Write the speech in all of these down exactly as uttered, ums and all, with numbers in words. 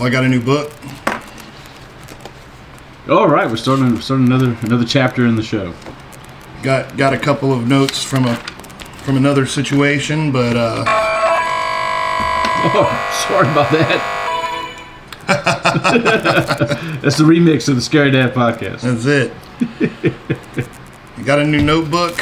I got a new book. All right, we're starting starting another another chapter in the show. Got got a couple of notes from a from another situation, but uh oh, sorry about that. That's the remix of the Scary Dad podcast. That's it. Got a new notebook.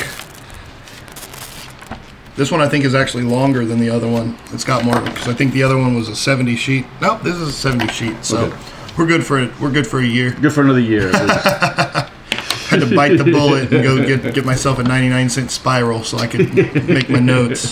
This one I think is actually longer than the other one. It's got more because I think the other one was a seventy sheet. Nope, this is a seventy sheet. So okay. we're good for it. We're good for a year. Good for another year. Had to bite the bullet and go get get myself a ninety-nine cent spiral so I could make my notes.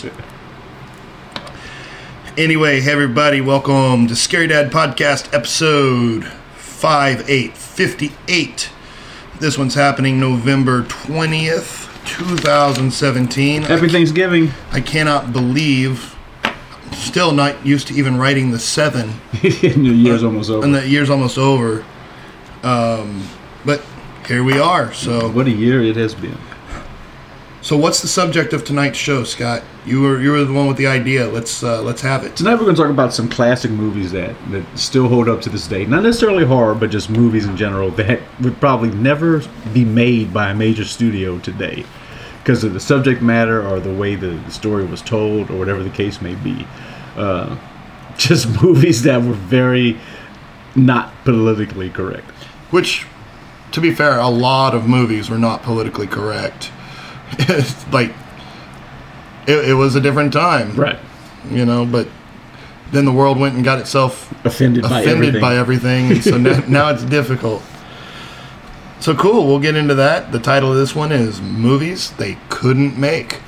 Anyway, hey everybody, welcome to Scary Dad Podcast episode five eight fifty-eight. This one's happening November twentieth. twenty seventeen. Happy Thanksgiving. I cannot believe I'm still not used to even writing the seven. And the year's almost over. And the year's almost over. Um, but here we are. So what a year it has been. So what's the subject of tonight's show, Scott? You were you were the one with the idea. Let's uh, let's have it. Tonight we're going to talk about some classic movies that, that still hold up to this day. Not necessarily horror, but just movies in general that would probably never be made by a major studio today because of the subject matter or the way the story was told or whatever the case may be. Uh, just movies that were very not politically correct. Which, to be fair, a lot of movies were not politically correct. like it, it was a different time, right? You know, but then the world went and got itself offended, by offended everything. by everything, and so now, now it's difficult. So cool, we'll get into that. The title of this one is Movies They Couldn't Make.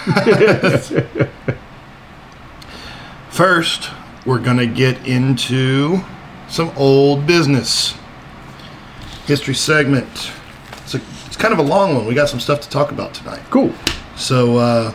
First, we're gonna get into some old business history segment. It's a It's kind of a long one. We got some stuff to talk about tonight. Cool. So, uh,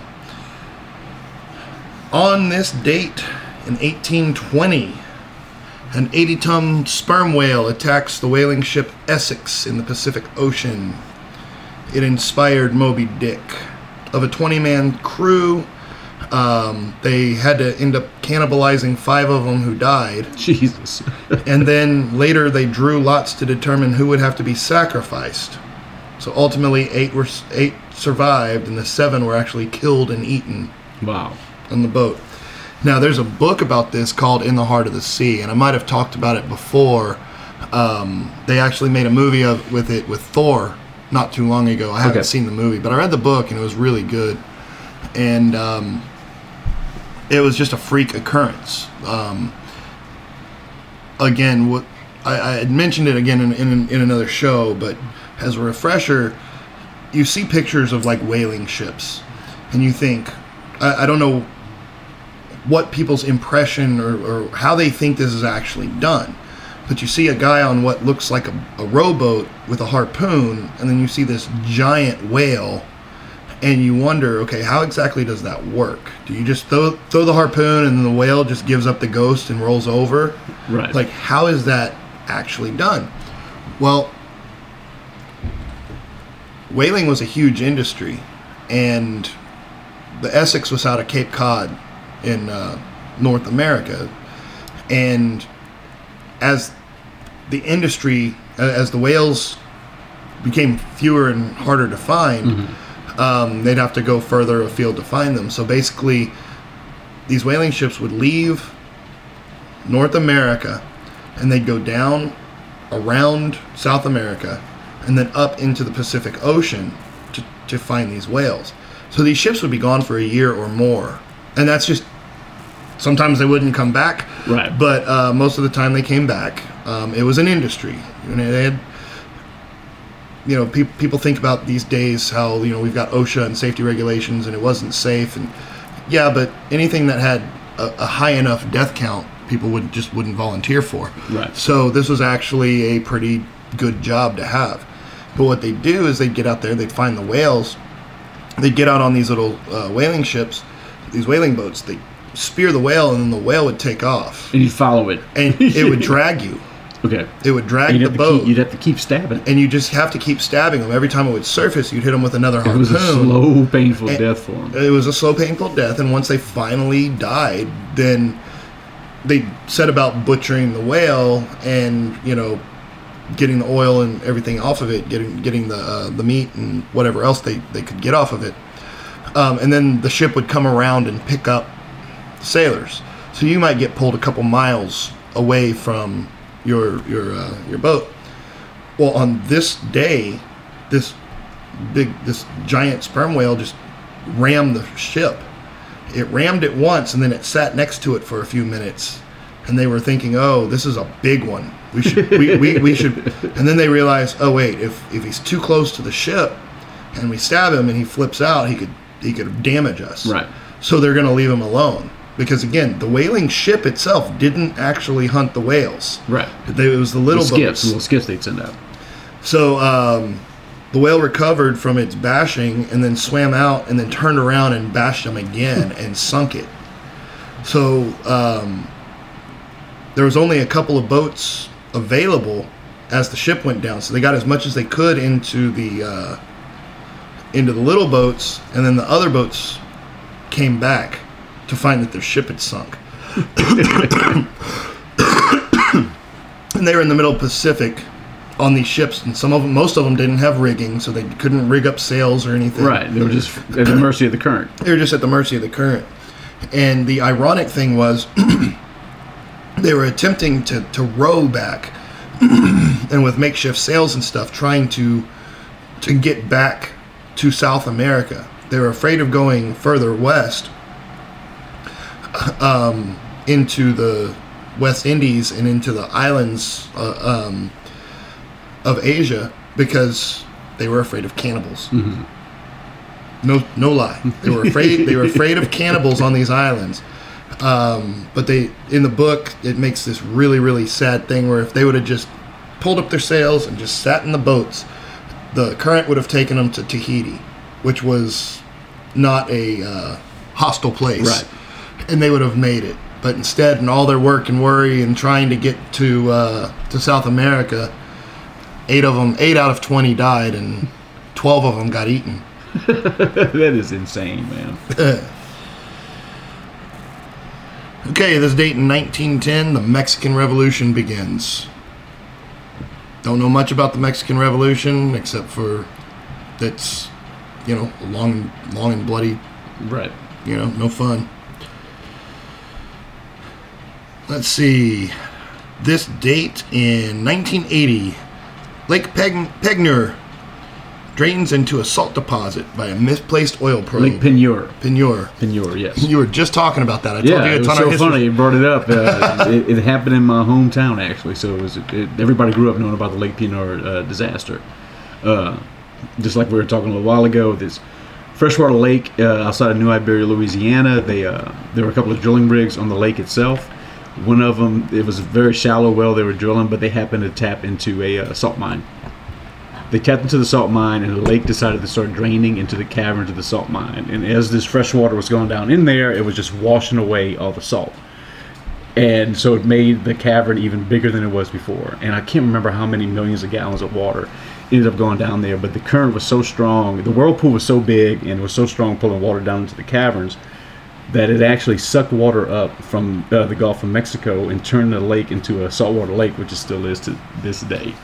on this date in eighteen twenty, an eighty-ton sperm whale attacks the whaling ship Essex in the Pacific Ocean. It inspired Moby Dick. Of a twenty-man crew, um, they had to end up cannibalizing five of them who died. Jesus. And then later they drew lots to determine who would have to be sacrificed. So ultimately, eight were eight survived, and the seven were actually killed and eaten. Wow! On the boat. Now, there's a book about this called "In the Heart of the Sea," and I might have talked about it before. Um, they actually made a movie of with it with Thor not too long ago. I haven't okay. seen the movie, but I read the book, and it was really good. And um, it was just a freak occurrence. Um, again, what I, I had mentioned it again in, in in another show, but as a refresher, you see pictures of like whaling ships, and you think, I, I don't know what people's impression or, or how they think this is actually done, but you see a guy on what looks like a, a rowboat with a harpoon, and then you see this giant whale, and you wonder, okay, how exactly does that work? Do you just throw throw the harpoon and then the whale just gives up the ghost and rolls over? Right. Like, how is that actually done? Well, whaling was a huge industry, and the Essex was out of Cape Cod in uh, North America. And as the industry, as the whales became fewer and harder to find, mm-hmm. um, they'd have to go further afield to find them. So basically, these whaling ships would leave North America, and they'd go down around South America, and then up into the Pacific Ocean to, to find these whales. So these ships would be gone for a year or more. And that's just, sometimes they wouldn't come back. Right. But uh, most of the time they came back. Um, it was an industry. You know, they had, you know, pe- people think about these days how, you know, we've got OSHA and safety regulations and it wasn't safe. And yeah, but anything that had a, a high enough death count, people would just wouldn't volunteer for. Right. So this was actually a pretty good job to have. But what they do is they'd get out there, they'd find the whales, they'd get out on these little uh, whaling ships, these whaling boats, they'd spear the whale, and then the whale would take off. And you'd follow it. And it would drag you. Okay. It would drag you'd the boat. Keep, you'd have to keep stabbing. And you just have to keep stabbing them. Every time it would surface, you'd hit them with another harpoon. It was a slow, painful and death for them. It was a slow, painful death, and once they finally died, then they set about butchering the whale and, you know, getting the oil and everything off of it, getting getting the uh, the meat and whatever else they, they could get off of it. Um, and then the ship would come around and pick up sailors. So you might get pulled a couple miles away from your your uh, your boat. Well, on this day, this big this giant sperm whale just rammed the ship. It rammed it once, and then it sat next to it for a few minutes. And they were thinking, "Oh, this is a big one. We should we, we, we should." And then they realized, "Oh wait, if if he's too close to the ship, and we stab him and he flips out, he could he could damage us." Right. So they're going to leave him alone. Because again, the whaling ship itself didn't actually hunt the whales. Right. It was the little the skiffs, boats. the little skiffs they'd send out. So um, the whale recovered from its bashing and then swam out and then turned around and bashed him again and sunk it. So um, there was only a couple of boats available as the ship went down. So they got as much as they could into the uh, into the little boats, and then the other boats came back to find that their ship had sunk. And they were in the middle Pacific on these ships, and some of them, most of them didn't have rigging, so they couldn't rig up sails or anything. Right, they were just at the mercy of the current. They were just at the mercy of the current. And the ironic thing was, they were attempting to, to row back, and with makeshift sails and stuff, trying to to get back to South America. They were afraid of going further west, um, into the West Indies and into the islands uh, um, of Asia, because they were afraid of cannibals. Mm-hmm. No, no lie. They were afraid. They were afraid of cannibals on these islands. Um, but they, in the book, it makes this really, really sad thing where if they would have just pulled up their sails and just sat in the boats, the current would have taken them to Tahiti, which was not a uh, hostile place. Right. And they would have made it. But instead, in all their work and worry and trying to get to uh, to South America, eight of them, eight out of twenty died, and twelve of them got eaten. That is insane, man. Okay, this date in nineteen ten, the Mexican Revolution begins. Don't know much about the Mexican Revolution except for that's, you know, long, long and bloody. Right. You know, no fun. Let's see. This date in nineteen eighty, Lake Peg- Pegnor drains into a salt deposit by a misplaced oil probe. Lake Penure. Penure. Penure, yes. You were just talking about that. I told Yeah, you it it's was on our so history. funny you brought it up. Uh, it, it happened in my hometown, actually. So it was it, everybody grew up knowing about the Lake Penure uh, disaster. Uh, just like we were talking a little while ago, this freshwater lake uh, outside of New Iberia, Louisiana. They uh, there were a couple of drilling rigs on the lake itself. One of them, it was a very shallow well they were drilling, but they happened to tap into a uh, salt mine. They tapped into the salt mine, and the lake decided to start draining into the caverns of the salt mine. And as this fresh water was going down in there, it was just washing away all the salt. And so it made the cavern even bigger than it was before. And I can't remember how many millions of gallons of water ended up going down there, but the current was so strong, the whirlpool was so big, and it was so strong pulling water down into the caverns, that it actually sucked water up from uh, the Gulf of Mexico and turned the lake into a saltwater lake, which it still is to this day.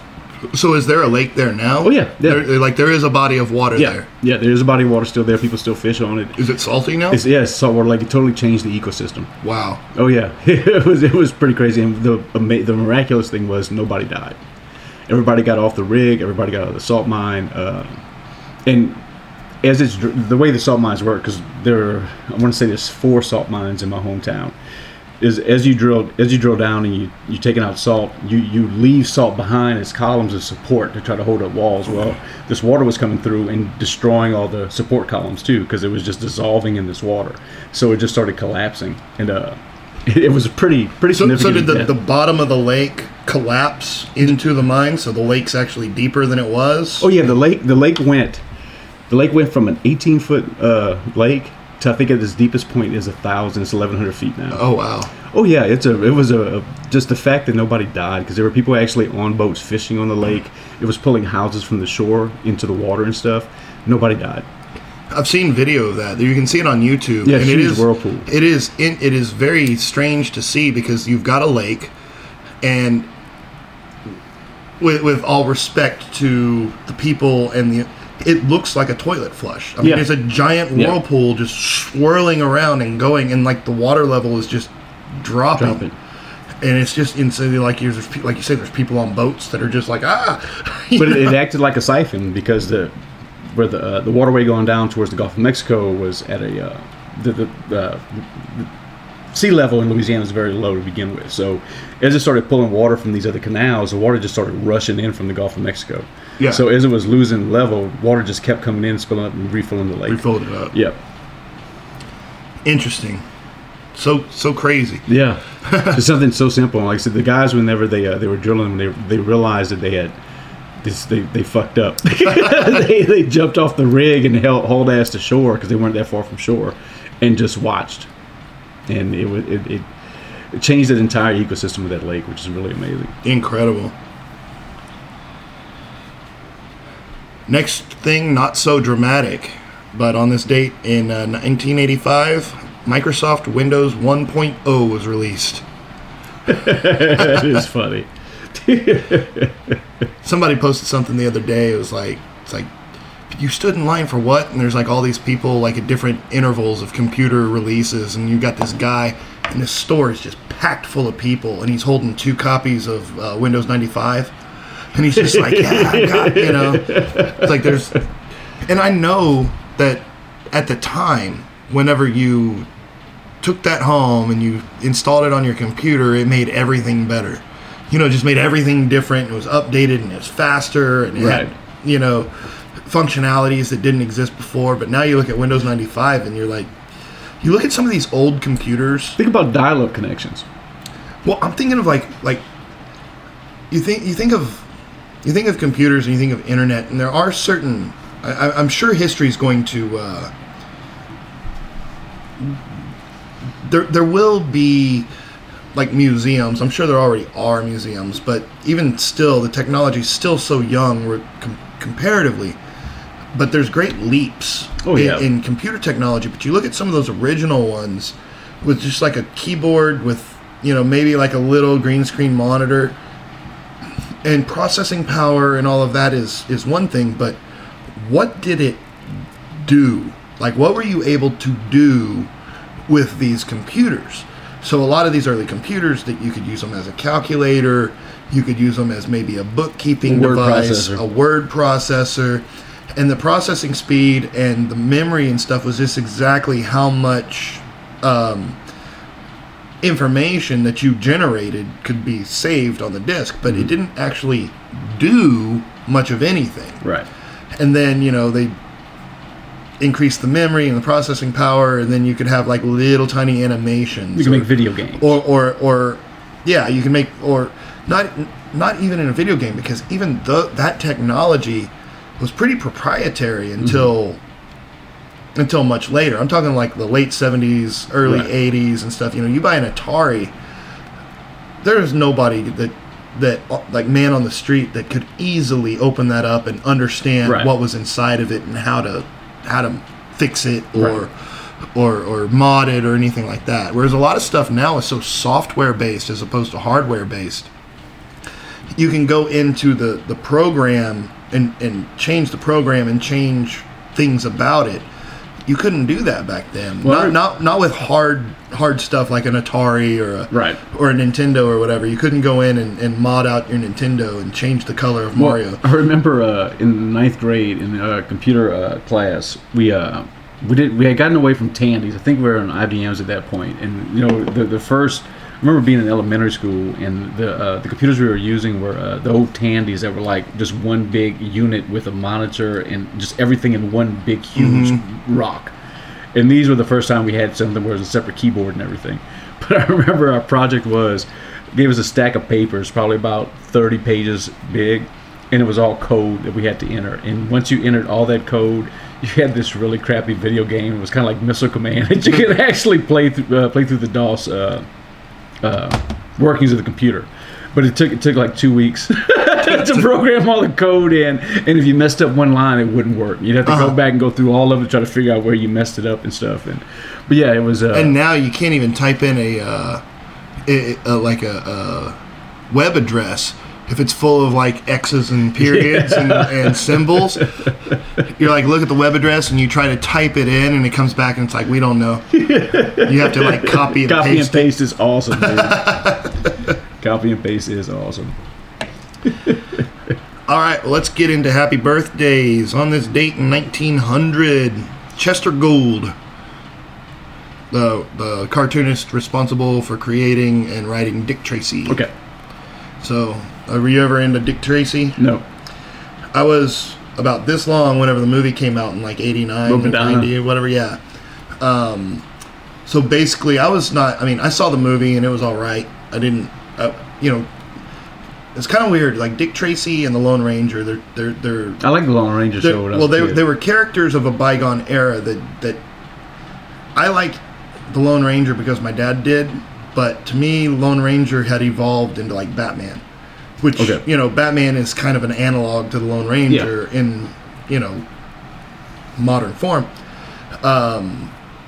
So is there a lake there now? Oh, yeah. yeah. There, like there is a body of water yeah. there. Yeah, there's a body of water still there. People still fish on it. Is it salty now? It's, yeah, it's saltwater lake. It totally changed the ecosystem. Wow. Oh, yeah. It was it was pretty crazy. And the, the miraculous thing was nobody died. Everybody got off the rig. Everybody got out of the salt mine. Uh, and as it's the way the salt mines work, because there are, I want to say there's four salt mines in my hometown. Is as you drill as you drill down and you you're taking out salt, you you leave salt behind as columns of support to try to hold up walls. Well, this water was coming through and destroying all the support columns too, because it was just dissolving in this water. So it just started collapsing, and uh, it, it was a pretty pretty So, so significant. did the, death. the bottom of the lake collapse into the mine? So the lake's actually deeper than it was? Oh yeah, the lake the lake went the lake went from an eighteen foot uh, lake to, I think at its deepest point is a thousand. It's eleven hundred feet now. Oh wow. Oh yeah, it's a it was a, a just the fact that nobody died, because there were people actually on boats fishing on the lake. It was pulling houses from the shore into the water and stuff. Nobody died. I've seen video of that. You can see it on YouTube. Yeah, and it huge is whirlpool. It is in, it is very strange to see because you've got a lake, and with with all respect to the people and the, it looks like a toilet flush. I mean, Yeah. it's a giant whirlpool yeah. just swirling around and going, and like the water level is just dropping. Dropping. And it's just insane. Like you, like you say, there's people on boats that are just like ah. But it, it acted like a siphon because the where the uh, the waterway going down towards the Gulf of Mexico was at a uh, the the, uh, the sea level in Louisiana is very low to begin with. So as it started pulling water from these other canals, the water just started rushing in from the Gulf of Mexico. Yeah. So as it was losing level, water just kept coming in, spilling up, and refilling the lake. Refilled it up. Yep. Interesting. So so crazy. Yeah. It's something so simple. Like I said, the guys, whenever they uh, they were drilling, they they realized that they had this, they they fucked up. they they jumped off the rig and held hauled ass to shore because they weren't that far from shore, and just watched, and it was it, it it changed the entire ecosystem of that lake, which is really amazing. Incredible. Next thing, not so dramatic, but on this date in uh, nineteen eighty-five. Microsoft Windows one point oh was released. It is funny. Somebody posted something the other day. It was like, it's like, you stood in line for what? And there's like all these people like at different intervals of computer releases, and you got this guy, and this store is just packed full of people, and he's holding two copies of uh, Windows ninety-five, and he's just like, yeah, I got, you know. It's like there's, and I know that at the time, whenever you took that home and you installed it on your computer, it made everything better. You know, it just made everything different. It was updated and it was faster and it right. had, you know, functionalities that didn't exist before. But now you look at Windows ninety-five and you're like, you look at some of these old computers. Think about dial-up connections. Well, I'm thinking of like like you think you think of you think of computers and you think of internet, and there are certain. I, I'm sure history is going to. Uh, There, there will be like museums. I'm sure there already are museums, but even still, the technology is still so young, we're com- comparatively. But there's great leaps oh, yeah. in, in computer technology. But you look at some of those original ones with just like a keyboard with, you know, maybe like a little green screen monitor, and processing power and all of that is is one thing. But what did it do? Like, what were you able to do with these computers? So a lot of these early computers, that you could use them as a calculator, you could use them as maybe a bookkeeping a word device, processor. a word processor, and the processing speed and the memory and stuff was just exactly how much um, information that you generated could be saved on the disk, but mm-hmm. it didn't actually do much of anything. Right. And then, you know, they increase the memory and the processing power, and then you could have like little tiny animations. You can or, make video games. Or, or, or, yeah, you can make, or not, not even in a video game, because even the, that technology was pretty proprietary until, mm-hmm. until much later. I'm talking like the late seventies, early right. eighties and stuff. You know, you buy an Atari, there's nobody that, that like man on the street that could easily open that up and understand right. what was inside of it and how to, how to fix it or, right. or or mod it or anything like that. Whereas a lot of stuff now is so software based as opposed to hardware based. You can go into the, the program and, and change the program and change things about it. You couldn't do that back then. Well, not not not with hard hard stuff like an Atari or a right. or a Nintendo or whatever. You couldn't go in and, and mod out your Nintendo and change the color of well, Mario. I remember uh, in ninth grade in a computer uh, class, we uh, we did we had gotten away from Tandy's. I think we were on I B Ms at that point, and you know the the first. I remember being in elementary school, and the uh, the computers we were using were uh, the old Tandy's that were like just one big unit with a monitor and just everything in one big huge mm-hmm. rock. And these were the first time we had something where it was a separate keyboard and everything. But I remember our project was gave us a stack of papers, probably about thirty pages big, and it was all code that we had to enter. And once you entered all that code, you had this really crappy video game. It was kind of like Missile Command that you could actually play through uh, play through the DOS. Uh, Uh, workings of the computer, but it took it took like two weeks to to program all the code in, and if you messed up one line, it wouldn't work. You'd have to Uh-huh. go back and go through all of it, try to figure out where you messed it up and stuff. And but yeah, it was. Uh, And now you can't even type in a, uh, a, a like a, a web address if it's full of like X's and periods and, and symbols. You're like, look at the web address, and you try to type it in, and it comes back, and it's like, we don't know. You have to like copy and copy paste. and paste is awesome, dude. Copy and paste is awesome. All right, well, let's get into happy birthdays. On this date in nineteen hundred, Chester Gould, the the cartoonist responsible for creating and writing Dick Tracy. Okay. So, uh, were you ever into Dick Tracy? No. I was about this long whenever the movie came out in like eighty-nine, Little Madonna. ninety, whatever, yeah. Um, so basically, I was not, I mean, I saw the movie and it was all right. I didn't, uh, you know, it's kind of weird. Like Dick Tracy and the Lone Ranger, they're, they're, they're, I like the Lone Ranger they're show. When I well, was a they, kid. they were characters of a bygone era that, that I liked the Lone Ranger because my dad did, but to me, Lone Ranger had evolved into like Batman. Which, Okay. you know, Batman is kind of an analog to the Lone Ranger in, you know, modern form. Um,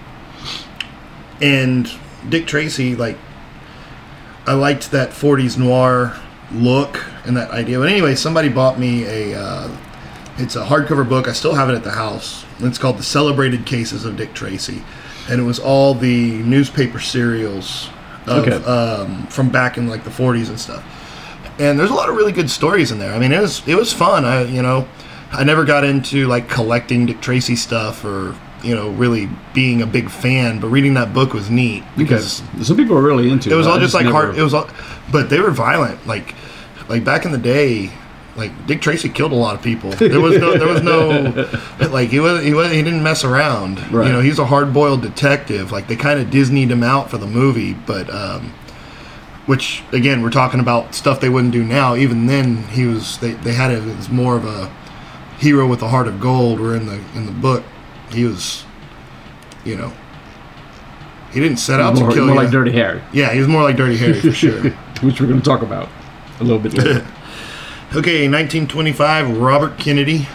and Dick Tracy, like, I liked that forties noir look and that idea. But anyway, somebody bought me a, uh, it's a hardcover book. I still have it at the house. It's called The Celebrated Cases of Dick Tracy. And it was all the newspaper serials of, Okay. um, from back in, like, the forties and stuff. And there's a lot of really good stories in there. I mean, it was it was fun. I you know, I never got into like collecting Dick Tracy stuff or you know really being a big fan. But reading that book was neat because Because some people are really into it. it was all I just like never- hard. It was all, but they were violent. Like like back in the day, like Dick Tracy killed a lot of people. There was no there was no like he was he was he didn't mess around. Right. You know, he's a hard boiled detective. Like they kind of Disneyed him out for the movie, but. um Which again, we're talking about stuff they wouldn't do now. Even then, he was they, they had it as more of a hero with a heart of gold. Where in the in the book, he was, you know, he didn't set out more, to kill more you. like Dirty Harry, Yeah, he was more like Dirty Harry for sure. which we're going to talk about a little bit later. Okay, nineteen twenty-five, Robert Kennedy.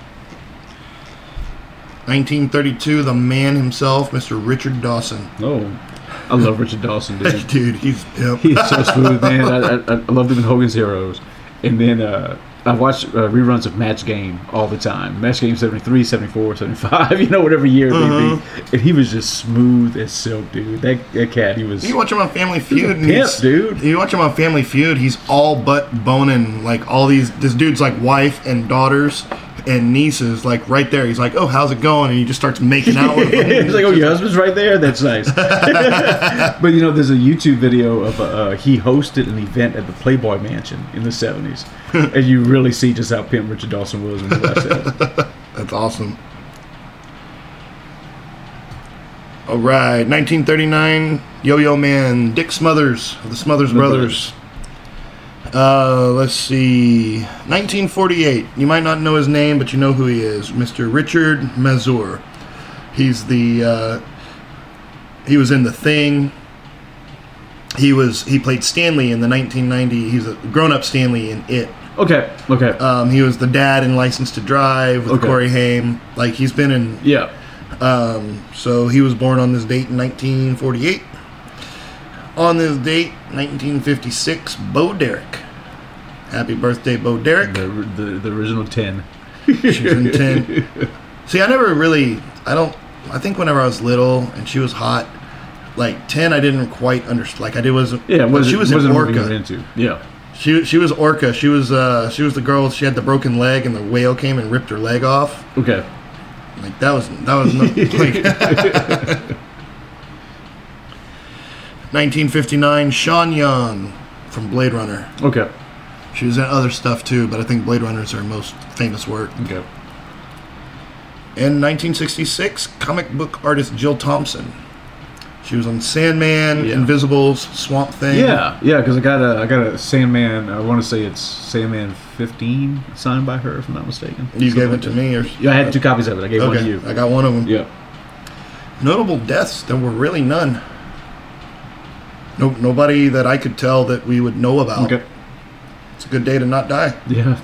nineteen thirty-two, the man himself, Mister Richard Dawson. Oh, I love Richard Dawson, dude. Dude, he's yep. He's so smooth, man. I, I, I loved him in Hogan's Heroes. And then uh, I watched uh, reruns of Match Game all the time. Match Game seventy-three, seventy-four, seventy-five, you know, whatever year it may Uh-huh. be. And he was just smooth as silk, dude. That, that cat, he was... You watch him on Family He's a Feud, and pimp, he's- dude. You watch him on Family Feud, he's all but boning like all these. This dude's like wife and daughters and nieces, like right there. He's like, "Oh, how's it going?" And he just starts making out with them. He's like, oh, your husband's right there? That's nice. But, you know, there's a YouTube video of uh, uh, he hosted an event at the Playboy Mansion in the seventies. And you really see just how pimp Richard Dawson was when you watch that. That's awesome. All right, nineteen thirty-nine, Yo-Yo Man, Dick Smothers of the Smothers The Brothers. Uh, let's see, nineteen forty-eight. You might not know his name, but you know who he is, Mister Richard Mazur. He's the uh, he was in The Thing. He was he played Stanley in the nineteen ninety. He's a grown-up Stanley in It. Okay, okay. Um, he was the dad in License to Drive with Okay. Corey Haim. Like he's been in. Yeah. Um, so he was born on this date in nineteen forty-eight. On this date, nineteen fifty-six, Bo Derek. Happy birthday, Bo Derek. The, the, the original ten. She was in ten. See, I never really, I don't, I think whenever I was little and she was hot, like ten, I didn't quite understand. Like I did wasn't. Yeah, but was she was in wasn't what we were Orca. into. Yeah. She she was Orca. She was uh she was the girl. She had the broken leg, and the whale came and ripped her leg off. Okay. Like that was that was no, like nineteen fifty-nine, Sean Young from Blade Runner. Okay. She was in other stuff too, but I think Blade Runner is her most famous work. Okay. In nineteen sixty-six, comic book artist Jill Thompson. She was on Sandman, Yeah. Invisibles, Swamp Thing. Yeah, yeah, because I got a I got a Sandman. I want to say it's Sandman fifteen signed by her, if I'm not mistaken. You Something gave it like to that. me, or Yeah, I had two copies of it. I gave one to okay, you. I got one of them. Yeah. Notable deaths. There were really none. No, nobody that I could tell that we would know about. Okay. It's a good day to not die. Yeah.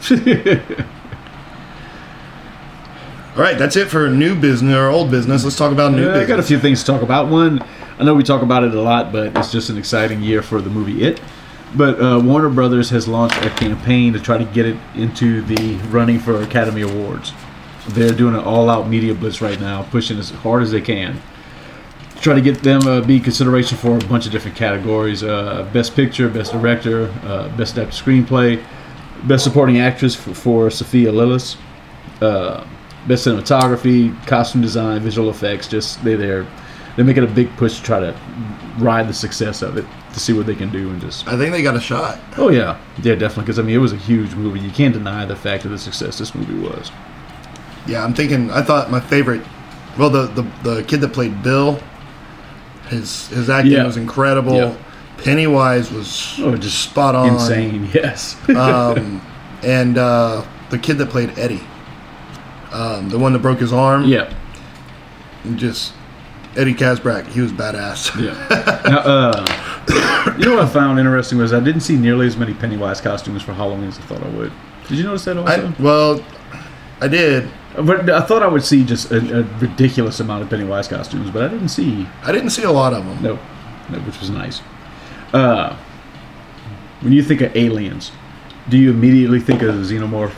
All right, that's it for new business or old business. Let's talk about new yeah, business. I got a few things to talk about. One, I know we talk about it a lot, but it's just an exciting year for the movie It. But uh, Warner Brothers has launched a campaign to try to get it into the running for Academy Awards. They're doing an all-out media blitz right now, pushing as hard as they can. Try to get them uh, be consideration for a bunch of different categories: uh, Best Picture, Best Director, uh, Best Adapted Screenplay, Best Supporting Actress for, for Sophia Lillis, uh, Best Cinematography, Costume Design, Visual Effects. Just they they're they're making a big push to try to ride the success of it, to see what they can do and just. I think they got a shot. Oh yeah, yeah, definitely. Because I mean, it was a huge movie. You can't deny the fact of the success this movie was. Yeah, I'm thinking. I thought my favorite. Well, the the, the kid that played Bill. His his acting Yeah. was incredible. Yeah. Pennywise was Oh, just spot on. Insane, yes. um, and uh, the kid that played Eddie, um, the one that broke his arm. yeah, Just Eddie Casbrack. He was badass. yeah. Now, uh, you know what I found interesting was I didn't see nearly as many Pennywise costumes for Halloween as I thought I would. Did you notice that also? I, well, I did. But I thought I would see just a, a ridiculous amount of Pennywise costumes, but I didn't see. I didn't see a lot of them. No, no, which was nice. Uh, when you think of aliens, do you immediately think of the Xenomorph?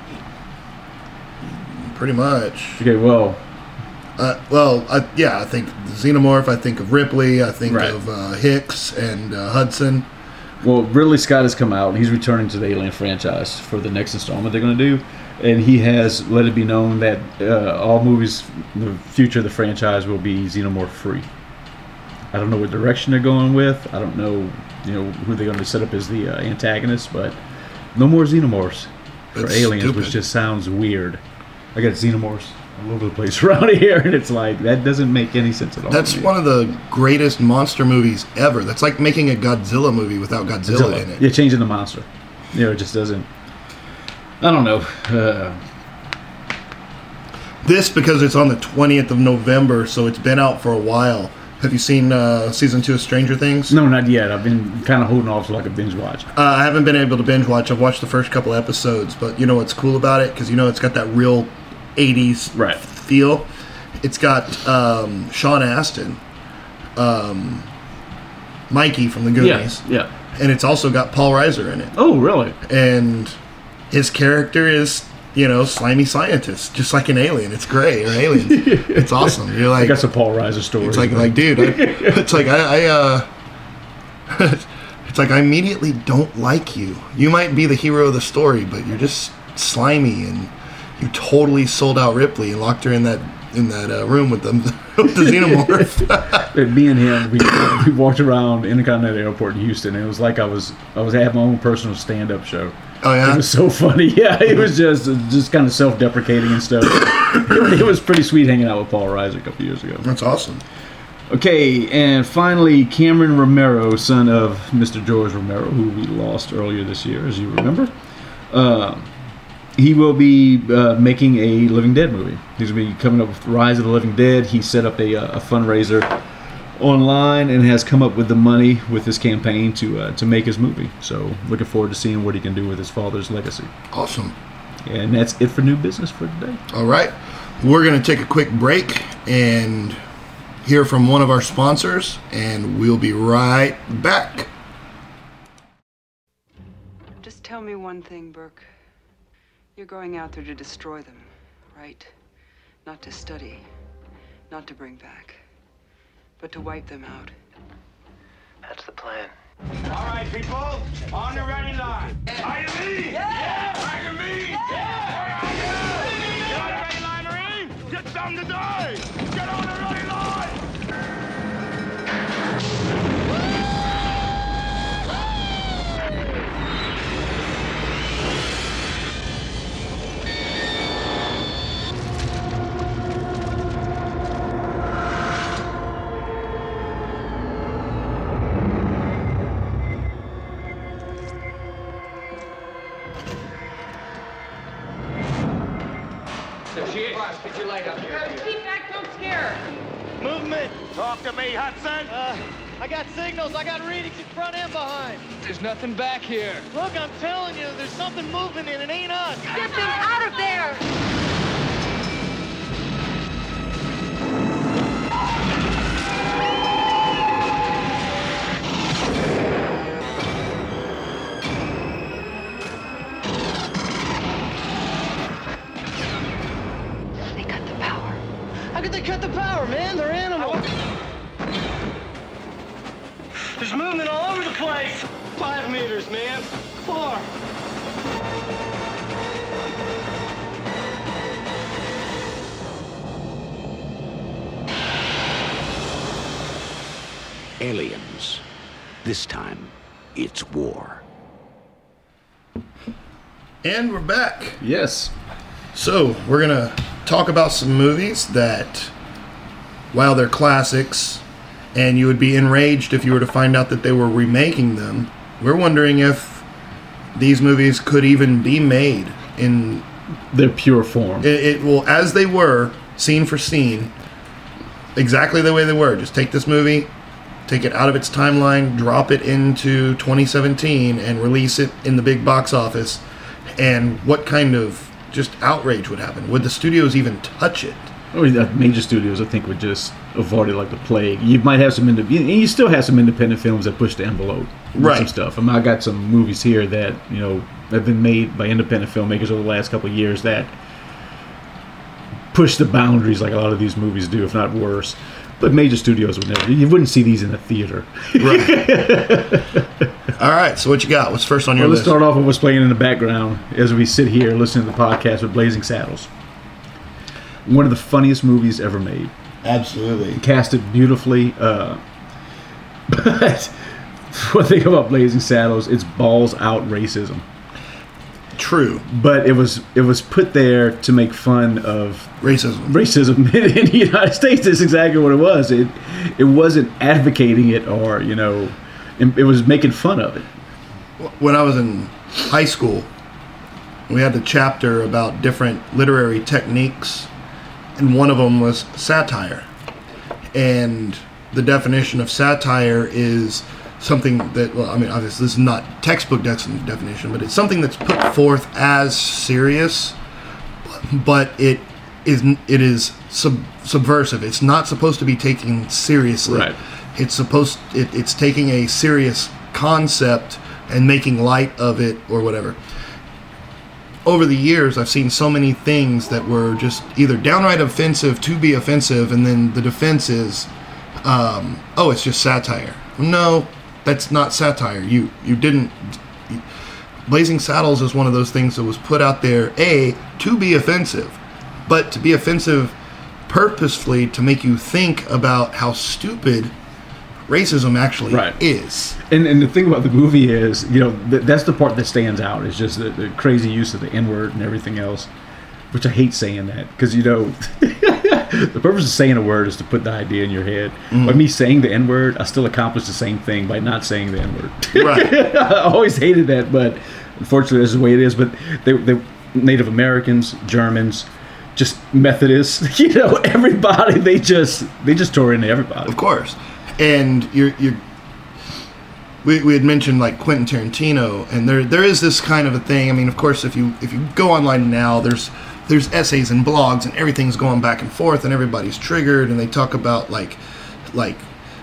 Pretty much. Okay, well, Uh, well, I, yeah, I think the Xenomorph. I think of Ripley. I think Right. of uh, Hicks and uh, Hudson. well, Ridley Scott has come out. He's returning to the Alien franchise for the next installment they're going to do. And he has let it be known that uh, all movies in the future of the franchise will be Xenomorph free. I don't know what direction they're going with. I don't know, you know, who they're going to set up as the uh, antagonist, but no more Xenomorphs for That's aliens, stupid. which just sounds weird. I got Xenomorphs all over the place around here, and it's like that doesn't make any sense at all. That's one of the greatest monster movies ever. That's like making a Godzilla movie without Godzilla, Godzilla. in it. Yeah, changing the monster. You know, it just doesn't. I don't know. Uh, This because it's on the twentieth of November, so it's been out for a while. Have you seen uh, season two of Stranger Things? no, not yet. I've been kind of holding off to like a binge watch. Uh, I haven't been able to binge watch. I've watched the first couple episodes, but you know what's cool about it? Because you know it's got that real eighties Right. feel. It's got um, Sean Astin, um, Mikey from the Goonies, Yeah, yeah. and it's also got Paul Reiser in it. Oh, really? And his character is, you know, slimy scientist, just like an alien. It's gray or alien. It's awesome. You're I like, got some Paul Reiser stories. it's like, but- like, dude, I, it's like I, I uh, it's like I immediately don't like you. You might be the hero of the story, but you're just slimy, and you totally sold out Ripley and locked her in that in that uh, room with them with the xenomorph. And me and him, we, we walked around Intercontinental Airport in Houston, and it was like I was I was having my own personal stand-up show. Oh It yeah, was so funny. Yeah, it was just just kind of self-deprecating and stuff. It, it was pretty sweet hanging out with Paul Reiser a couple years ago. that's awesome. Okay, and finally, Cameron Romero, son of Mister George Romero, who we lost earlier this year, as you remember. Uh, he will be uh, making a Living Dead movie. He's going to be coming up with Rise of the Living Dead. He set up a, uh, a fundraiser online and has come up with the money with his campaign to uh, to make his movie. So looking forward to seeing what he can do with his father's legacy. Awesome. And that's it for new business for today. All right, we're gonna take a quick break and hear from one of our sponsors, and we'll be right back. Just tell me one thing, Burke. You're going out there to destroy them, right? Not to study, not to bring back, but to wipe them out. That's the plan. All right, people, on the ready line. Are you me? Yeah! Are you me? Yeah! Are you? Get on the ready line, Marine! Get something to die! Get on the ready line! Keep back, don't scare her. Movement. Talk to me, Hudson. Uh, I got signals. I got readings in front and behind. There's nothing back here. Look, I'm telling you, there's something moving and it ain't us. Get them out of there! They cut the power. How could they cut the power, man? They're animals. There's movement all over the place. Five meters, man. Four. Aliens. This time, it's war. And we're back. Yes. So, we're going to talk about some movies that, while they're classics, and you would be enraged if you were to find out that they were remaking them, we're wondering if these movies could even be made in Their pure form. it, it will, as they were, scene for scene, exactly the way they were. Just take this movie, take it out of its timeline, drop it into twenty seventeen, and release it in the big box office. And what kind of just outrage would happen? Would the studios even touch it? Or the major studios, I think, would just avoid it like the plague. You might have some, independent, and you still have some independent films that push the envelope with Right. some stuff. I mean, I got some movies here that, you know, have been made by independent filmmakers over the last couple of years that push the boundaries like a lot of these movies do, if not worse. But major studios would never. You wouldn't see these in a theater. All right, so what you got? What's first on your Well, let's list? start off with what's playing in the background as we sit here listening to the podcast with Blazing Saddles. One of the funniest movies ever made. Absolutely. Casted beautifully. Uh, but one thing about Blazing Saddles, it's balls out racism. True. But it was it was put there to make fun of Racism. racism in the United States. That's exactly what it was. It it wasn't advocating it or, you know, it, it was making fun of it. When I was in high school, we had the chapter about different literary techniques, and one of them was satire. And the definition of satire is something that, well, I mean, obviously this is not textbook de- definition, but it's something that's put forth as serious, but it is it is sub- subversive. It's not supposed to be taken seriously. Right. It's supposed it, it's taking a serious concept and making light of it or whatever. Over the years, I've seen so many things that were just either downright offensive to be offensive, and then the defense is, um, oh, it's just satire. No, that's not satire. You you didn't. Blazing Saddles is one of those things that was put out there, A, to be offensive, but to be offensive purposefully to make you think about how stupid racism actually Right. is. And and the thing about the movie is, you know, th- that's the part that stands out. Is just the, the crazy use of the N-word and everything else, which I hate saying that because, you know, the purpose of saying a word is to put the idea in your head. Mm. By me saying the N-word, I still accomplish the same thing by not saying the N-word. Right. I always hated that, but unfortunately, this is the way it is. But they, they Native Americans, Germans, just Methodists, you know, everybody. They just they just tore into everybody. Of course. And you're, you're we, we had mentioned like Quentin Tarantino, and there there is this kind of a thing. I mean, of course, if you if you go online now, there's there's essays and blogs, and everything's going back and forth, and everybody's triggered, and they talk about like like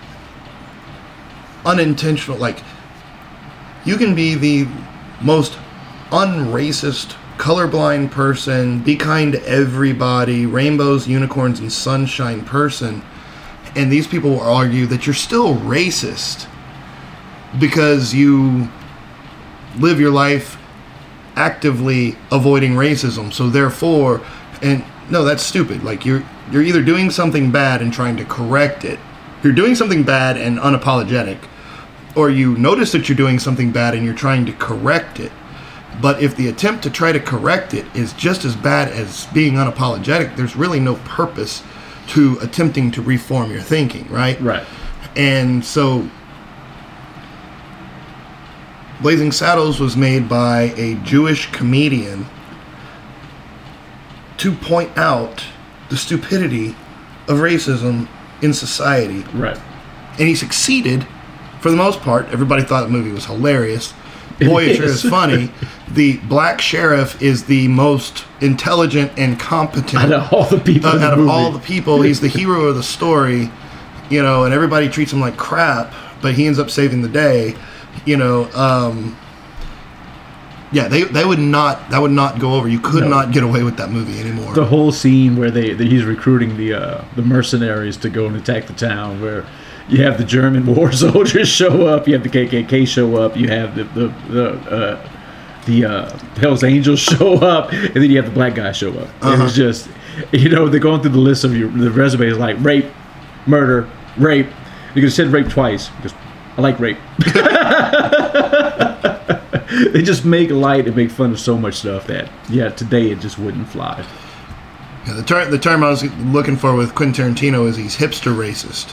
unintentional, like you can be the most unracist, colorblind person, be kind to everybody, rainbows, unicorns, and sunshine person. And these people will argue that you're still racist because you live your life actively avoiding racism. So therefore, and no, that's stupid. Like you're you're either doing something bad and trying to correct it. You're doing something bad and unapologetic, or you notice that you're doing something bad and you're trying to correct it. But if the attempt to try to correct it is just as bad as being unapologetic, there's really no purpose to attempting to reform your thinking, right? Right. And so Blazing Saddles was made by a Jewish comedian to point out the stupidity of racism in society. Right. And he succeeded for the most part. Everybody thought the movie was hilarious. Boy, it sure is funny. The black sheriff is the most intelligent and competent Out of all the people uh, in the out of movie. all the people. He's the hero of the story, you know, and everybody treats him like crap, but he ends up saving the day, you know. Um, yeah, they they would not that would not go over. You could No. not get away with that movie anymore. The whole scene where they that he's recruiting the uh, the mercenaries to go and attack the town, where you have the German war soldiers show up, you have the K K K show up, you have the the the, uh, the uh, Hell's Angels show up, and then you have the black guy show up. Uh-huh. And it's just, you know, they're going through the list of your the resumes like rape, murder, rape. You could have said rape twice because I like rape. They just make light and make fun of so much stuff that, yeah, today it just wouldn't fly. Yeah, the term the term I was looking for with Quentin Tarantino is he's hipster racist.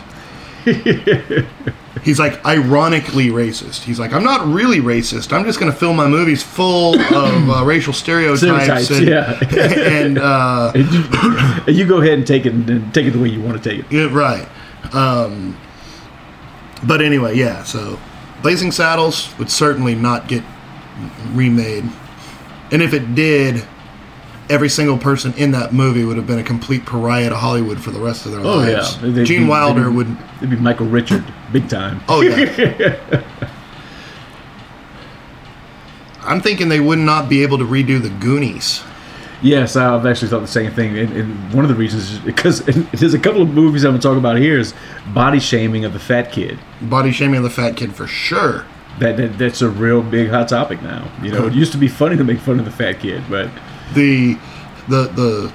He's like ironically racist. He's like, I'm not really racist. I'm just going to fill my movies full of uh, racial stereotypes, Stereotypes, and, yeah. and uh, And you, and you go ahead and take it and take it the way you want to take it. yeah, right. Um, but anyway, yeah. So, Blazing Saddles would certainly not get remade, and if it did, every single person in that movie would have been a complete pariah to Hollywood for the rest of their Oh lives. yeah, They'd Gene be- Wilder they'd be- would. It'd be Michael Richard, big time. Oh yeah. I'm thinking they would not be able to redo the Goonies. Yes, I've actually thought the same thing, and, and one of the reasons is because and there's a couple of movies I'm going to talk about here is body shaming of the fat kid. Body shaming of the fat kid for sure. That, that that's a real big hot topic now. You know, it used to be funny to make fun of the fat kid, but The, the, the,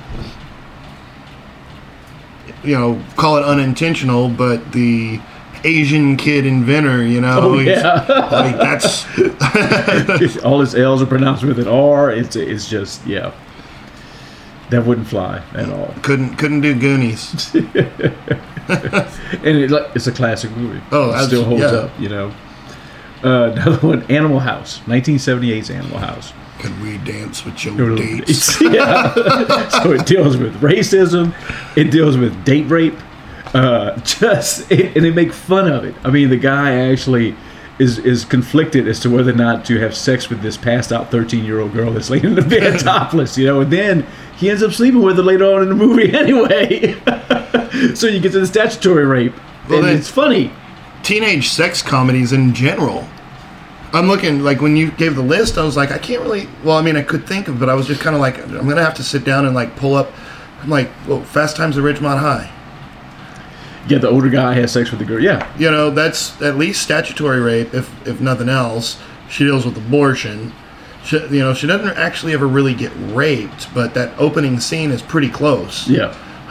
you know, call it unintentional, but the Asian kid inventor, you know, Oh, he's- yeah. like that's all his L's are pronounced with an R. It's it's just yeah, that wouldn't fly at all. couldn't couldn't do Goonies. And it, like, it's a classic movie. Oh, it still holds yeah. up. You know. Uh, another one, Animal House, nineteen seventy-eight's Animal House. Could we dance with your dates? Yeah. So it deals with racism. It deals with date rape. Uh, just it, and they make fun of it. I mean, the guy actually is is conflicted as to whether or not to have sex with this passed out thirteen year old girl that's laying in the bed topless. You know, and then he ends up sleeping with her later on in the movie anyway. So you get to the statutory rape, Well, and then- it's funny. Teenage sex comedies in general. I'm looking, like, when you gave the list, I was like, I can't really, well, I mean, I could think of, but I was just kind of like, I'm going to have to sit down and, like, pull up, I'm like, well, Fast Times at Ridgemont High. Yeah, the older guy has sex with the girl. Yeah, You know, that's at least statutory rape, if if nothing else. She deals with abortion. She, you know, she doesn't actually ever really get raped, but that opening scene is pretty close. yeah.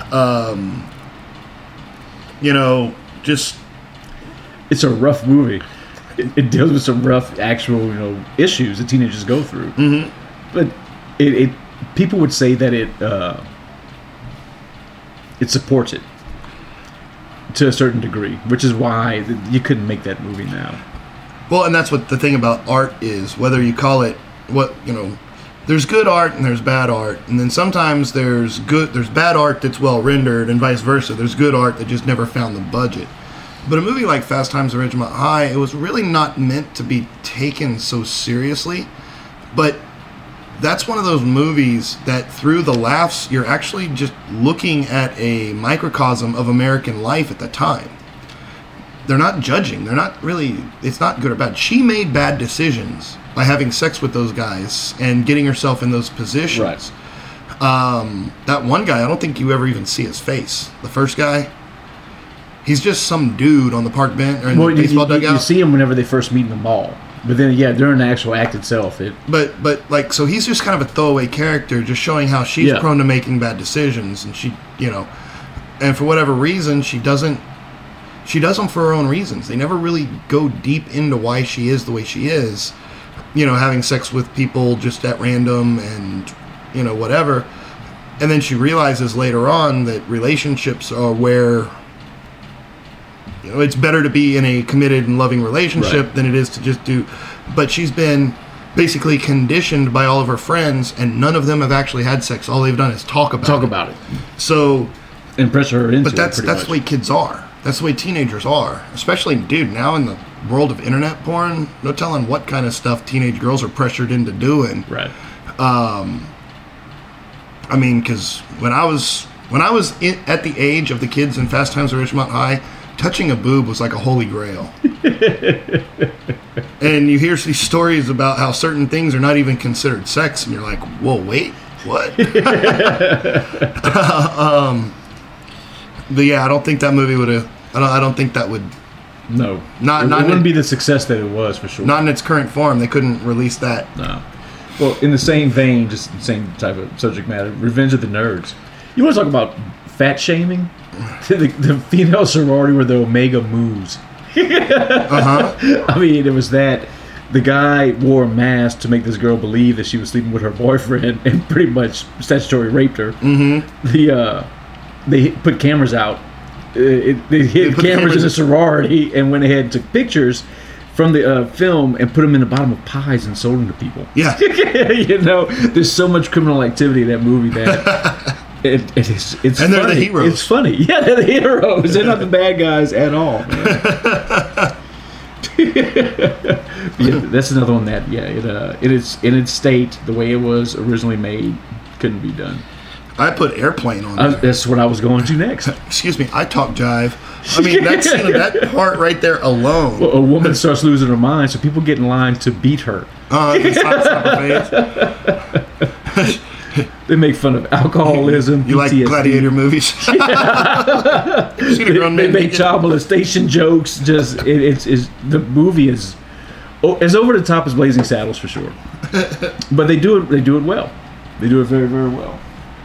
You know, just, It's a rough movie. It, it deals with some rough, actual, you know, issues that teenagers go through. Mm-hmm. But it, it, people would say that it, uh, it supports it to a certain degree, which is why th- you couldn't make that movie now. well, and that's what the thing about art is, whether you call it, what, you know, there's good art and there's bad art, and then sometimes there's good, there's bad art that's well rendered, and vice versa. There's good art that just never found the budget. But a movie like Fast Times at Ridgemont High, it was really not meant to be taken so seriously. But that's one of those movies that through the laughs, you're actually just looking at a microcosm of American life at the time. They're not judging. They're not really, it's not good or bad. She made bad decisions by having sex with those guys and getting herself in those positions. Um, that one guy, I don't think you ever even see his face. The first guy, he's just some dude on the park bench or in Well, the you, baseball you, dugout. you see him whenever they first meet in the mall. But then, yeah, during the actual act itself, it But but like so he's just kind of a throwaway character, just showing how she's Yeah. prone to making bad decisions, and she, you know, and for whatever reason she doesn't. She does them for her own reasons. They never really go deep into why she is the way she is. You know, having sex with people just at random and, you know, whatever. And then she realizes later on that relationships are where, you know, it's better to be in a committed and loving relationship Right. than it is to just do. But she's been basically conditioned by all of her friends, and none of them have actually had sex. All they've done is talk about talk it. about it. So and pressure her into But that's it pretty that's much. the way kids are. That's the way teenagers are. Especially, dude, now in the world of internet porn, no telling what kind of stuff teenage girls are pressured into doing. Right. I mean, because when I was when I was in, at the age of the kids in Fast Times at Ridgemont High, touching a boob was like a holy grail. And you hear these stories about how certain things are not even considered sex, and you're like, whoa, wait, what? um, but yeah, I don't think that movie would have. I don't. I don't think that would. No. Not- it, not it wouldn't in- be the success that it was, for sure. Not in its current form. They couldn't release that. No. Well, in the same vein, just the same type of subject matter, Revenge of the Nerds. You want to talk about fat shaming? The, the female sorority were the Omega Moos. Uh-huh. I mean, it was that the guy wore a mask to make this girl believe that she was sleeping with her boyfriend and pretty much statutory raped her. Mm-hmm. The uh, they put cameras out. Uh, it, they hid put cameras, cameras- in the sorority and went ahead and took pictures from the uh, film and put them in the bottom of pies and sold them to people. Yeah. You know, there's so much criminal activity in that movie that it, it is, it's And they're the funny. heroes. It's funny. Yeah, they're the heroes. They're not the bad guys at all. Man. Yeah, that's another one that, yeah, it, uh, it is in its state, the way it was originally made, couldn't be done. I put Airplane on I, there. that's what I was going to next. Excuse me, I talk jive. I mean, that scene, that part right there alone. A woman starts losing her mind, so people get in line to beat her. Uh, it's not her face. They make fun of alcoholism. You like P T S D. gladiator movies? Seen a They, grown they man make naked? child molestation jokes. Just it, it's is the movie is oh, as over the top as Blazing Saddles for sure, but they do it. They do it well. They do it very very well.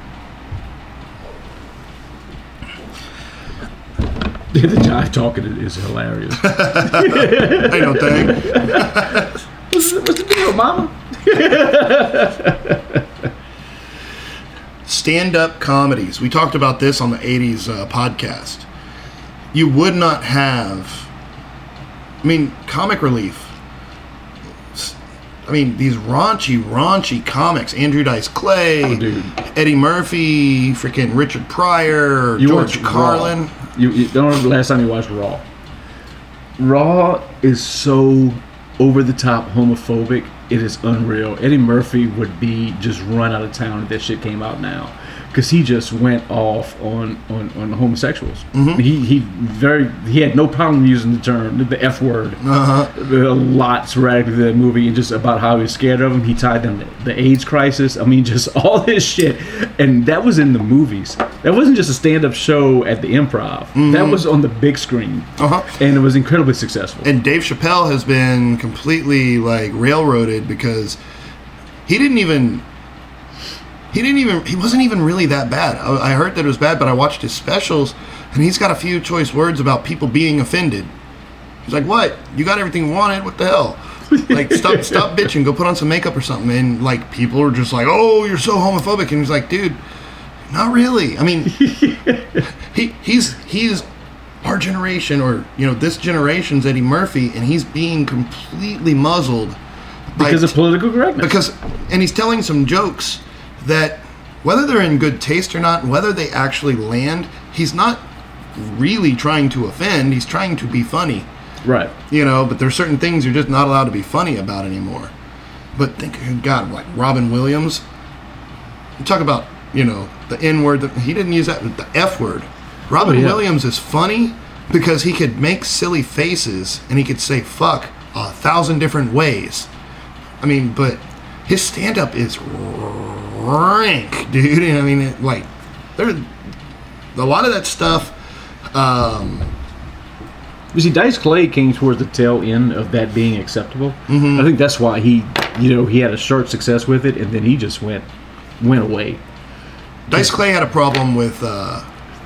The jive talking is hilarious. Ain't no thing. what's, the, what's the deal, Mama? Stand-up comedies. We talked about this on the eighties uh, podcast. You would not have... I mean, Comic Relief. I mean, these raunchy, raunchy comics. Andrew Dice Clay, Oh, dude. Eddie Murphy, freaking Richard Pryor, You George watch Carlin. Raw. You, you don't remember the last time you watched Raw. Raw is so over the top homophobic. It is unreal. Eddie Murphy would be just run out of town if that shit came out now, because he just went off on on, on homosexuals. Mm-hmm. He he very he had no problem using the term the F word Uh-huh. a lot sporadically in that movie, and just about how he was scared of him. He tied them to the AIDS crisis. I mean, just all this shit, and that was in the movies. That wasn't just a stand-up show at the Improv. Mm-hmm. That was on the big screen, Uh-huh. and it was incredibly successful. And Dave Chappelle has been completely like railroaded because he didn't even he didn't even he wasn't even really that bad. I, I heard that it was bad, but I watched his specials and he's got a few choice words about people being offended. He's like, "What? You got everything you wanted? What the hell? Like, stop stop bitching. Go put on some makeup or something." And like people are just like, "Oh, you're so homophobic." And he's like, "Dude, not really. I mean, he he's he's our generation, or you know, this generation's Eddie Murphy, and he's being completely muzzled because by, of political correctness. because, and he's telling some jokes that, whether they're in good taste or not, whether they actually land, he's not really trying to offend. He's trying to be funny, right. you know. But there's certain things you're just not allowed to be funny about anymore. But think, God, like Robin Williams. You talk about, you know, the N word. He didn't use that, the F word. Robin Oh, yeah. Williams is funny because he could make silly faces and he could say fuck a thousand different ways. I mean, but his stand-up is rank, dude. And I mean, it, like, there, a lot of that stuff. Um, You see, Dice Clay came towards the tail end of that being acceptable. Mm-hmm. I think that's why he, you know, he had a short success with it, and then he just went went away. Dice Clay had a problem with. Uh,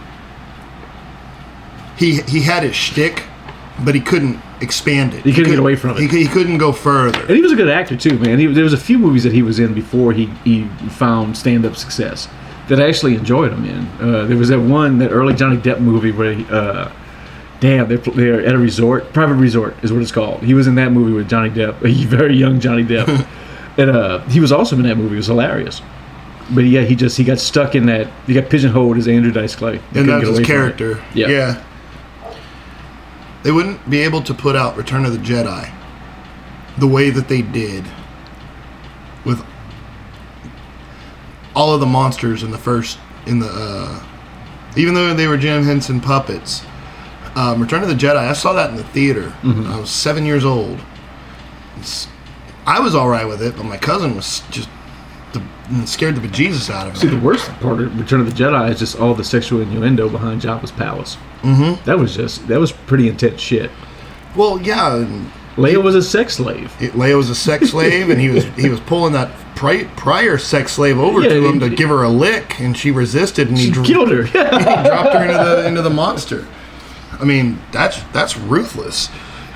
he he had his shtick, but he couldn't expand it. He couldn't get away from it. He, he couldn't go further. And he was a good actor too, man. He, there was a few movies that he was in before he, he found stand-up success that I actually enjoyed him in. Uh, there was that one, that early Johnny Depp movie where, he, uh, damn, they're, they're at a resort. Private Resort is what it's called. He was in that movie with Johnny Depp, a very young Johnny Depp. And uh, he was also in that movie. It was hilarious. But yeah, he just he got stuck in that. He got pigeonholed as Andrew Dice Clay. He And couldn't that's get his away from it. character. Yeah. yeah. They wouldn't be able to put out Return of the Jedi the way that they did with all of the monsters in the first, in the, uh, even though they were Jim Henson puppets. Um, Return of the Jedi, I saw that in the theater. Mm-hmm. I was seven years old. It's, I was all right with it, but my cousin was just the, scared the bejesus out of See, the him. worst part of Return of the Jedi is just all the sexual innuendo behind Jabba's palace. Mm-hmm. That was just that was pretty intense shit. Well, yeah, and Leia was a sex slave. it, Leia was a sex slave, and he was he was pulling that pri- prior sex slave over Yeah, to him it- to give her a lick, and she resisted, and he, She dr- killed her. he dropped her into the into the monster. I mean, that's that's ruthless.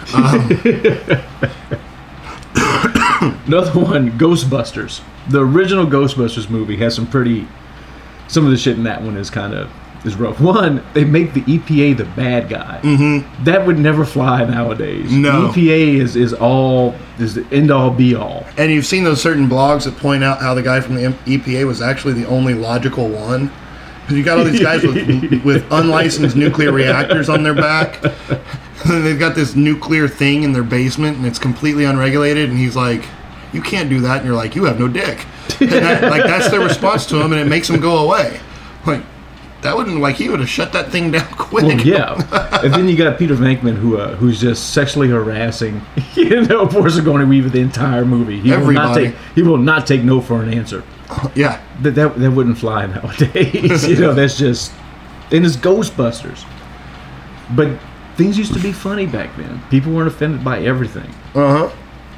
Another one, Ghostbusters. The original Ghostbusters movie has some pretty. Some of the shit in that one is kind of is rough. One, they make the E P A the bad guy. Mm-hmm. That would never fly nowadays. No. The E P A is is all is the end all be all. And you've seen those certain blogs that point out how the guy from the E P A was actually the only logical one. Because you got all these guys with, with unlicensed nuclear reactors on their back. And they've got this nuclear thing in their basement, and it's completely unregulated. And he's like, "You can't do that." And you're like, "You have no dick." And that, like that's their response to him, and it makes him go away. Like that wouldn't like he would have shut that thing down quick. Well, yeah. And then you got Peter Venkman, who uh, who's just sexually harassing, you know, Forrest Sigourney Weaver the entire movie. He will not Everybody. take he will not take no for an answer. Yeah. That that, that wouldn't fly nowadays. You know, that's just and it's Ghostbusters. But things used to be funny back then. People weren't offended by everything. Uh huh.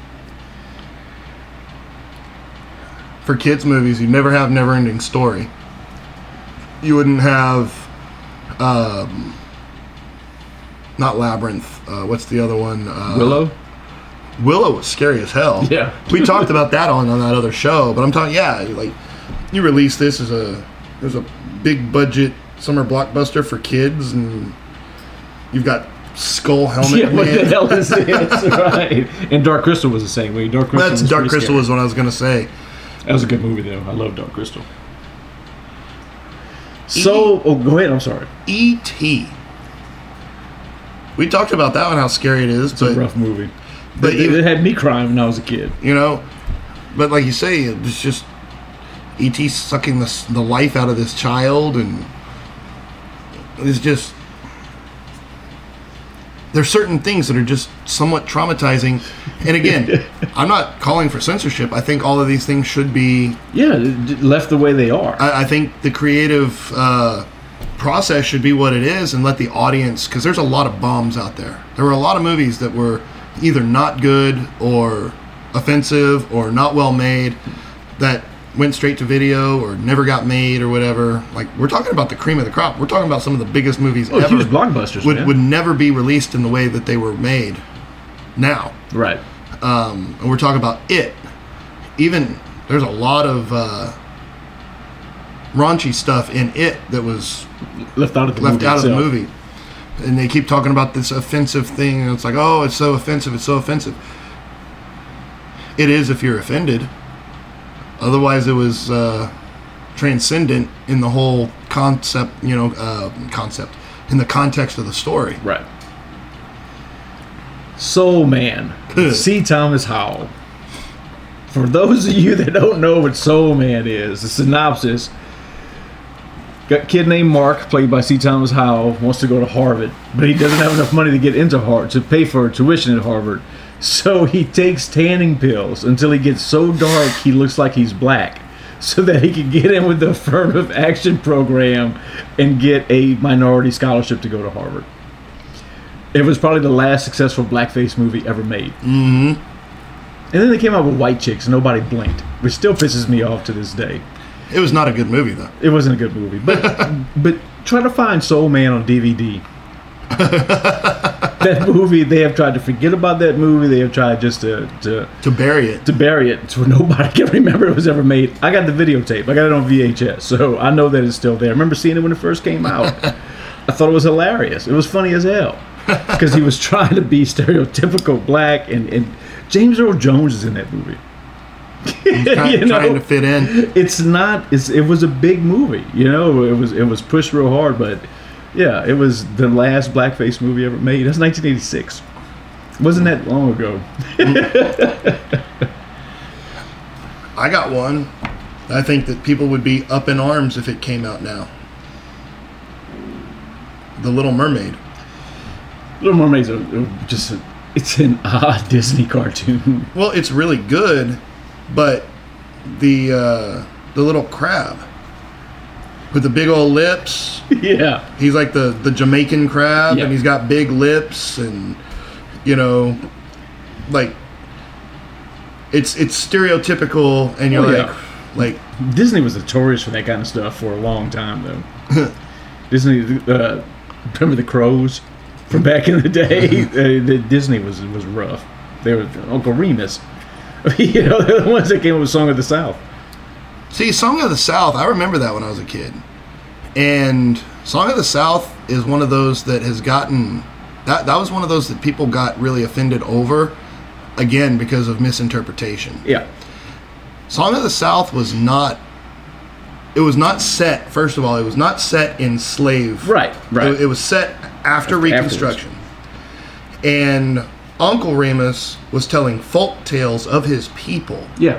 For kids' movies, you never have never-ending story. You wouldn't have, um, not Labyrinth. Uh, what's the other one? Uh, Willow? Willow was scary as hell. Yeah. We talked about that on, on that other show, but I'm talking, yeah, like, you release this as a, as a big budget summer blockbuster for kids, and you've got Skull Helmet Yeah, what the Man. hell is this? Right. And Dark Crystal was the same way. Dark Crystal That's was Dark pretty Crystal scary. is what I was going to say. That was a good movie, though. I love Dark Crystal. So, oh, go ahead. I'm sorry. E T We talked about that one, how scary it is, It's but a rough movie. but But it, you- it had me crying when I was a kid. you know, but like you say, it's just E T sucking the s- the life out of this child, and it's just there's certain things that are just somewhat traumatizing. And again, I'm not calling for censorship. I think all of these things should be. Yeah, d- left the way they are. I, I think the creative uh, process should be what it is, and let the audience, because there's a lot of bombs out there. There were a lot of movies that were either not good or offensive or not well made that went straight to video or never got made or whatever. Like, we're talking about the cream of the crop. We're talking about some of the biggest movies oh, ever. huge blockbusters, would, man. would never be released in the way that they were made now. Right. Um, and we're talking about It. Even there's a lot of uh, raunchy stuff in It that was Left out of the left movie out of the itself. movie. And they keep talking about this offensive thing, and it's like, oh, it's so offensive, it's so offensive. It is if you're offended. Otherwise, it was uh, transcendent in the whole concept, you know, uh, concept, in the context of the story. Right. Soul Man. Ugh. C. Thomas Howell. For those of you that don't know what Soul Man is, the synopsis. Got a kid named Mark, played by C. Thomas Howell, wants to go to Harvard, but he doesn't have enough money to get into Harvard, to pay for tuition at Harvard. So he takes tanning pills until he gets so dark he looks like he's black, so that he can get in with the affirmative action program and get a minority scholarship to go to Harvard. It was probably the last successful blackface movie ever made. Mm-hmm. And then they came out with White Chicks, and nobody blinked, which still pisses me off to this day. It was not a good movie, though. It wasn't a good movie, but but try to find Soul Man on D V D. That movie, they have tried to forget about that movie. They have tried just to to, To bury it. to bury it so nobody can remember it was ever made. I got the videotape. I got it on V H S, so I know that it's still there. I remember seeing it when it first came out. I thought it was hilarious. It was funny as hell because he was trying to be stereotypical black, and, and James Earl Jones is in that movie. He's trying, You know? trying to fit in. It's not. It's it was a big movie. You know, it was it was pushed real hard, but yeah, it was the last blackface movie ever made. That's nineteen eighty-six. Wasn't that long ago? I got one. I think that people would be up in arms if it came out now. The Little Mermaid. Little Mermaid's a, a- just a, it's an odd Disney cartoon. Well, it's really good, but the uh, the little crab with the big old lips. Yeah, He's like the, the Jamaican crab, Yeah. and he's got big lips, and you know, like it's it's stereotypical, and you're Oh, like, yeah. like Disney was notorious for that kind of stuff for a long time, though. Disney, uh, remember the Crows from back in the day? uh, the Disney was was rough. They were Uncle Remus. You know, they're the ones that came up with Song of the South. see, Song of the South. I remember that when I was a kid, and Song of the South is one of those that has gotten that that was one of those that people got really offended over, again because of misinterpretation. Yeah, Song of the South was not. It was not set. First of all, it was not set in slave. right, right. It, it was set after Reconstruction, and Uncle Remus was telling folk tales of his people, yeah,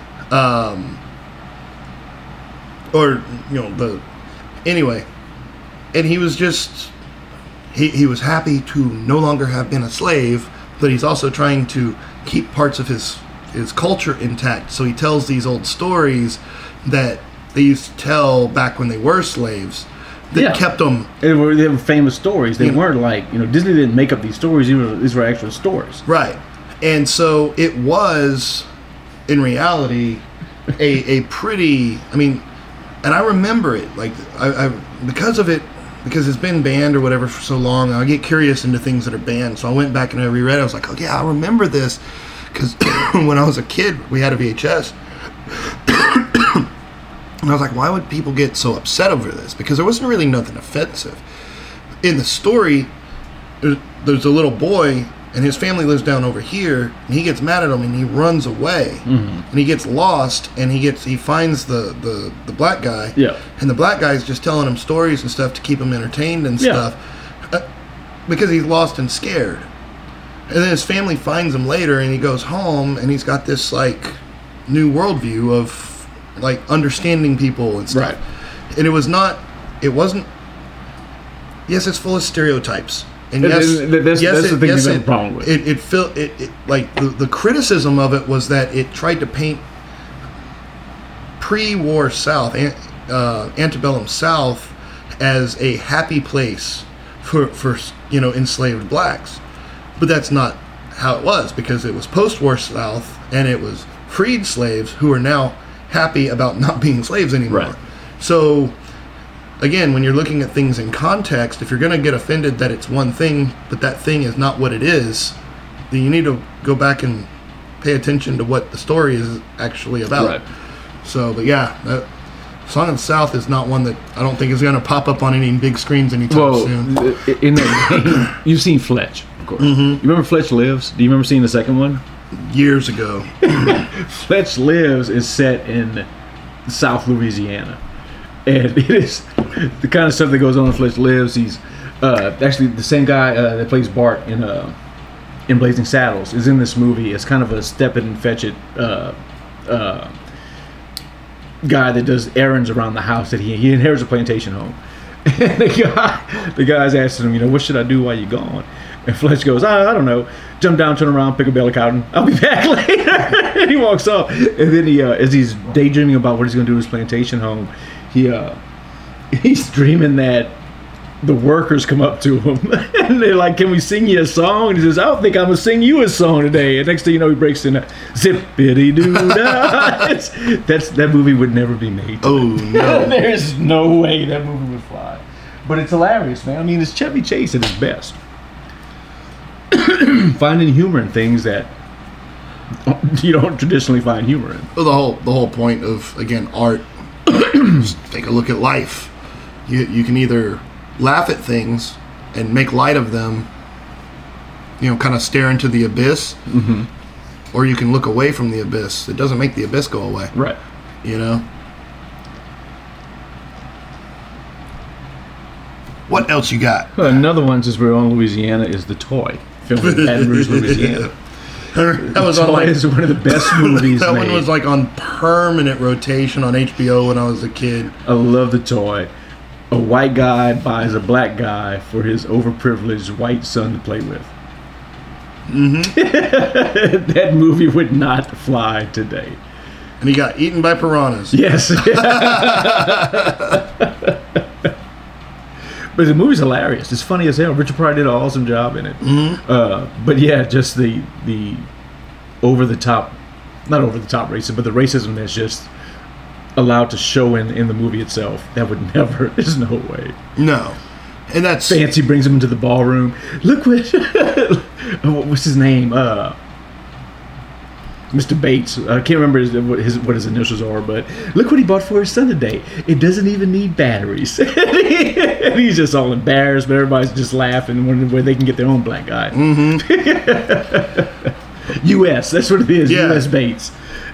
or you know the. Anyway, and he was just. He he was happy to no longer have been a slave, but he's also trying to keep parts of his his culture intact. So he tells these old stories that they used to tell back when they were slaves that Yeah. kept them They were, they were famous stories. They You know- weren't like, you know, Disney didn't make up these stories. These were, these were actual stories. right. And so it was, in reality, a a pretty. I mean, and I remember it like I, I because of it because it's been banned or whatever for so long. I get curious into things that are banned, so I went back and I reread it. I was like, oh yeah, I remember this because when I was a kid, we had a V H S. And I was like, why would people get so upset over this? Because there wasn't really nothing offensive. In the story, there's, there's a little boy, and his family lives down over here, and he gets mad at him, and he runs away. Mm-hmm. And he gets lost, and he gets he finds the, the, the black guy. Yeah. And the black guy's just telling him stories and stuff to keep him entertained and Yeah. stuff. Uh, because he's lost and scared. And then his family finds him later, and he goes home, and he's got this, like, new worldview of like understanding people and stuff. Right. And it was not it wasn't yes, it's full of stereotypes. And And yes, th- that's- yes, that's it, the thing yes, you have it, a problem with. It it, feel, it, it like the, the criticism of it was that it tried to paint pre-war South, an- uh, antebellum South, as a happy place for for you know enslaved blacks, but that's not how it was, because it was post-war South, and it was freed slaves who are now happy about not being slaves anymore. Right. So again, when you're looking at things in context, if you're going to get offended that it's one thing, but that thing is not what it is, then you need to go back and pay attention to what the story is actually about. Right. So, but yeah, that Song of the South is not one that I don't think is going to pop up on any big screens anytime Well, soon. in that game, you've seen Fletch, of course. Mm-hmm. You remember Fletch Lives? Do you remember seeing the second one? Years ago. Fletch Lives is set in South Louisiana, and it is the kind of stuff that goes on in Fletch Lives. He's uh, actually the same guy uh, that plays Bart in uh, in Blazing Saddles is in this movie. It's kind of a step it and fetch it uh, uh, guy that does errands around the house. That he he inherits a plantation home. And the guy, the guy's asking him, you know, what should I do while you're gone? And Fletch goes, I, I don't know. Jump down, turn around, pick a belly cotton. I'll be back later. And he walks off. And then he, uh, as he's daydreaming about what he's going to do in his plantation home, he uh, he's dreaming that the workers come up to him and they're like, "Can we sing you a song?" And he says, "I don't think I'm gonna sing you a song today." And next thing you know, he breaks in a zippity doo dah. That's that movie would never be made. Oh, no. There's no way that movie would fly. But it's hilarious, man. I mean, it's Chevy Chase at his best. Finding humor in things that you don't traditionally find humor in. Well, the whole the whole point of, again, art, just take a look at life. You you can either laugh at things and make light of them, you know, kind of stare into the abyss, Mm-hmm. or you can look away from the abyss. It doesn't make the abyss go away. Right. You know? What else you got? Well, another one, since we're on Louisiana, is The Toy. Filmed in Baton Rouge, Louisiana. That was The on Toy like, is one of the best movies that made. one was like on permanent rotation on H B O when I was a kid. I love The Toy. A white guy buys a black guy for his overprivileged white son to play with. Mm-hmm. That movie would not fly today. And he got eaten by piranhas. Yes. But the movie's hilarious. It's funny as hell. Richard Pryor did an awesome job in it. Mm-hmm. Uh, but yeah, just the the over the top, not over the top racism, but the racism that's just allowed to show in, in the movie itself. That would never. There's no way. No, and that's Fancy brings him into the ballroom. Look what what's his name? Uh, Mister Bates. I can't remember his, what his what his initials are, but look what he bought for his son today. It doesn't even need batteries. And he's just all embarrassed, but everybody's just laughing, wondering where they can get their own black guy. Mm-hmm. U S That's what it is. Yeah. U S Bates.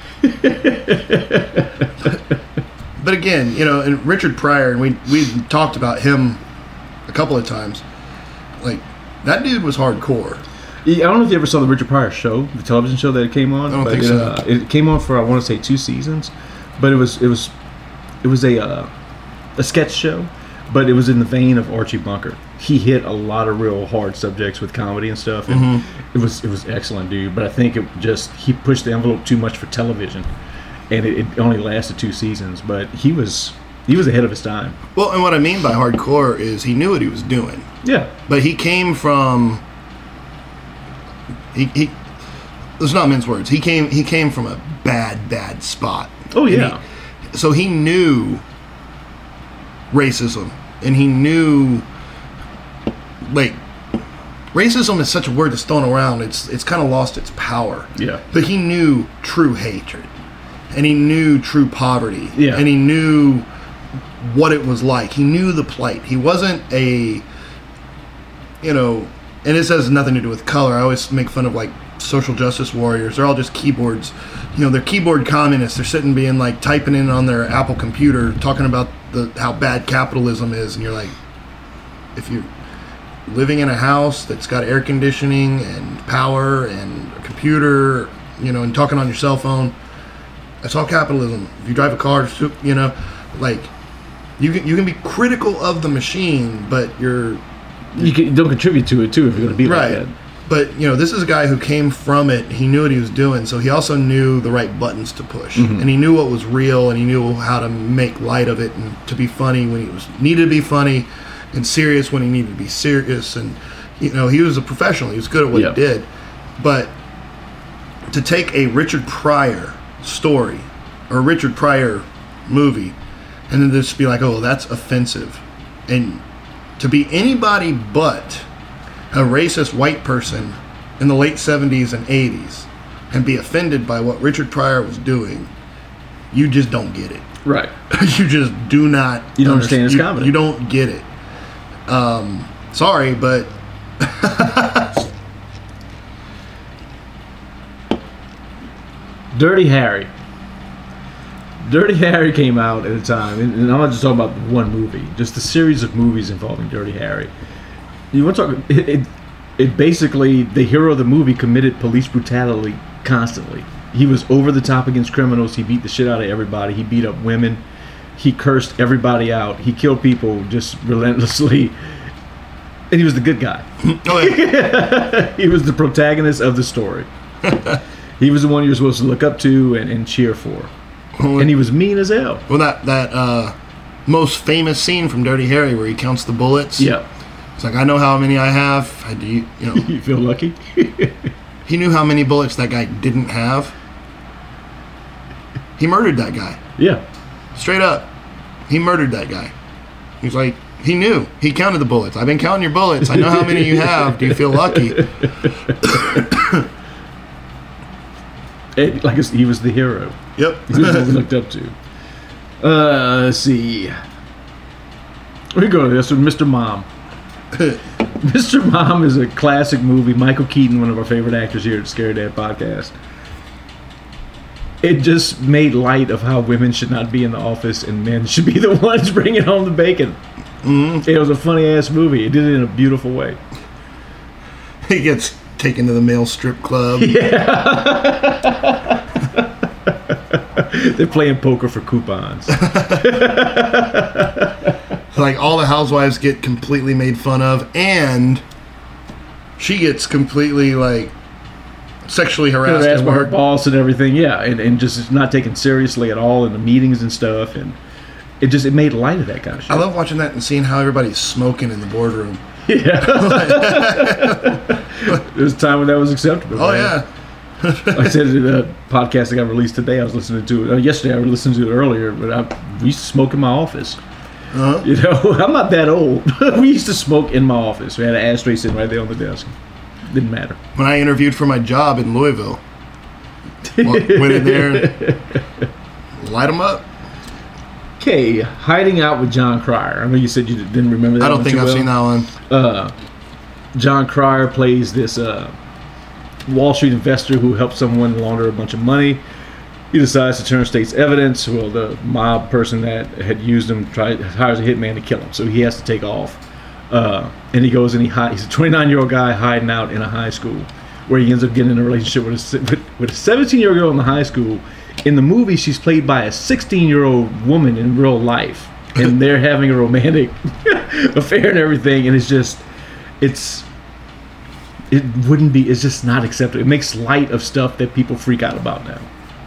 But again, you know, and Richard Pryor, and we we talked about him a couple of times. Like, that dude was hardcore. Yeah, I don't know if you ever saw the Richard Pryor show, the television show that it came on. I don't but think it, so. Uh, it came on for I want to say two seasons, but it was it was it was a uh, a sketch show, but it was in the vein of Archie Bunker. He hit a lot of real hard subjects with comedy and stuff. And Mm-hmm. it was it was excellent, dude. But I think it just he pushed the envelope too much for television, and it, it only lasted two seasons. But he was he was ahead of his time. Well, and what I mean by hardcore is he knew what he was doing. Yeah, But he came from he he there's not mince words. He came he came from a bad, bad spot. Oh, And yeah. he- so he knew racism, and he knew, like, racism is such a word that's thrown around, it's it's kind of lost its power. Yeah. But he knew true hatred, and he knew true poverty. Yeah. And he knew what it was like. He knew the plight. He wasn't a, you know, and this has nothing to do with color. I always make fun of, like, social justice warriors. They're all just keyboards. You know, they're keyboard communists. They're sitting being, like, typing in on their Apple computer, talking about the how bad capitalism is. And you're like, if you're living in a house that's got air conditioning and power and a computer, you know, and talking on your cell phone, that's all capitalism. If you drive a car, you know, like, you can you can be critical of the machine, but you're you, can, you don't contribute to it too if you're going to be like right. that. But, you know, this is a guy who came from it. He knew what he was doing, so he also knew the right buttons to push. Mm-hmm. And he knew what was real, and he knew how to make light of it and to be funny when he was needed to be funny, and serious when he needed to be serious. And, you know, he was a professional. He was good at what Yeah. he did. But to take a Richard Pryor story or a Richard Pryor movie and then just be like, oh, that's offensive, and to be anybody but a racist white person in the late seventies and eighties and be offended by what Richard Pryor was doing, you just don't get it. Right. You just do not. You don't understand his you, comedy. You don't get it. Um, sorry, but Dirty Harry. Dirty Harry came out at a time, and, and I'm not just talking about one movie, just a series of movies involving Dirty Harry. You want to talk? It, it, it basically, the hero of the movie committed police brutality constantly. He was over the top against criminals. He beat the shit out of everybody. He beat up women. He cursed everybody out. He killed people just relentlessly. And he was the good guy. oh, yeah. He was the protagonist of the story. He was the one you were supposed to look up to and, and cheer for. And he was mean as hell. Well, that that uh, most famous scene from Dirty Harry where he counts the bullets. Yeah. It's like, I know how many I have. I do, you know. You feel lucky? He knew how many bullets that guy didn't have. He murdered that guy. Yeah. Straight up. He murdered that guy. He's like, he knew. He counted the bullets. I've been counting your bullets. I know how many you have. Do you feel lucky? And, like, he was the hero. Yep. He was what we looked up to. Uh, let's see. We go to this with Mister Mom. Mister Mom is a classic movie. Michael Keaton, one of our favorite actors here at the Scary Dad Podcast. it just made light of how women should not be in the office and men should be the ones bringing home the bacon. Mm-hmm. It was a funny ass movie. It did it in a beautiful way. He gets taken to the male strip club. Yeah. They're playing poker for coupons. Like, all the housewives get completely made fun of, and she gets completely, like, sexually harassed Harassed at by her work. boss and everything, yeah, and, and just not taken seriously at all in the meetings and stuff, and it just it made light of that kind of shit. I love watching that and seeing how everybody's smoking in the boardroom. Yeah. There was a time when that was acceptable. Oh, man. yeah. Like I said, the podcast that got released today, I was listening to it. Uh, yesterday, I was listening to it earlier, but I, we used to smoke in my office. Uh-huh. You know, I'm not that old. We used to smoke in my office. We had an ashtray sitting right there on the desk. Didn't matter. When I interviewed for my job in Louisville, went in there and light them up. Okay, Hiding Out with John Cryer. I know you said you didn't remember that I don't one think too I've well. seen that one. Uh, John Cryer plays this uh, Wall Street investor who helps someone launder a bunch of money. He decides to turn state's evidence. Well, the mob person that had used him tries, hires a hitman to kill him, so he has to take off. Uh, and he goes and he hide, he's a twenty-nine-year-old guy hiding out in a high school, where he ends up getting in a relationship with a with, with a seventeen-year-old girl in the high school. In the movie, she's played by a sixteen-year-old woman in real life, and they're having a romantic affair and everything. And it's just, it's, it wouldn't be. It's just not acceptable. It makes light of stuff that people freak out about now.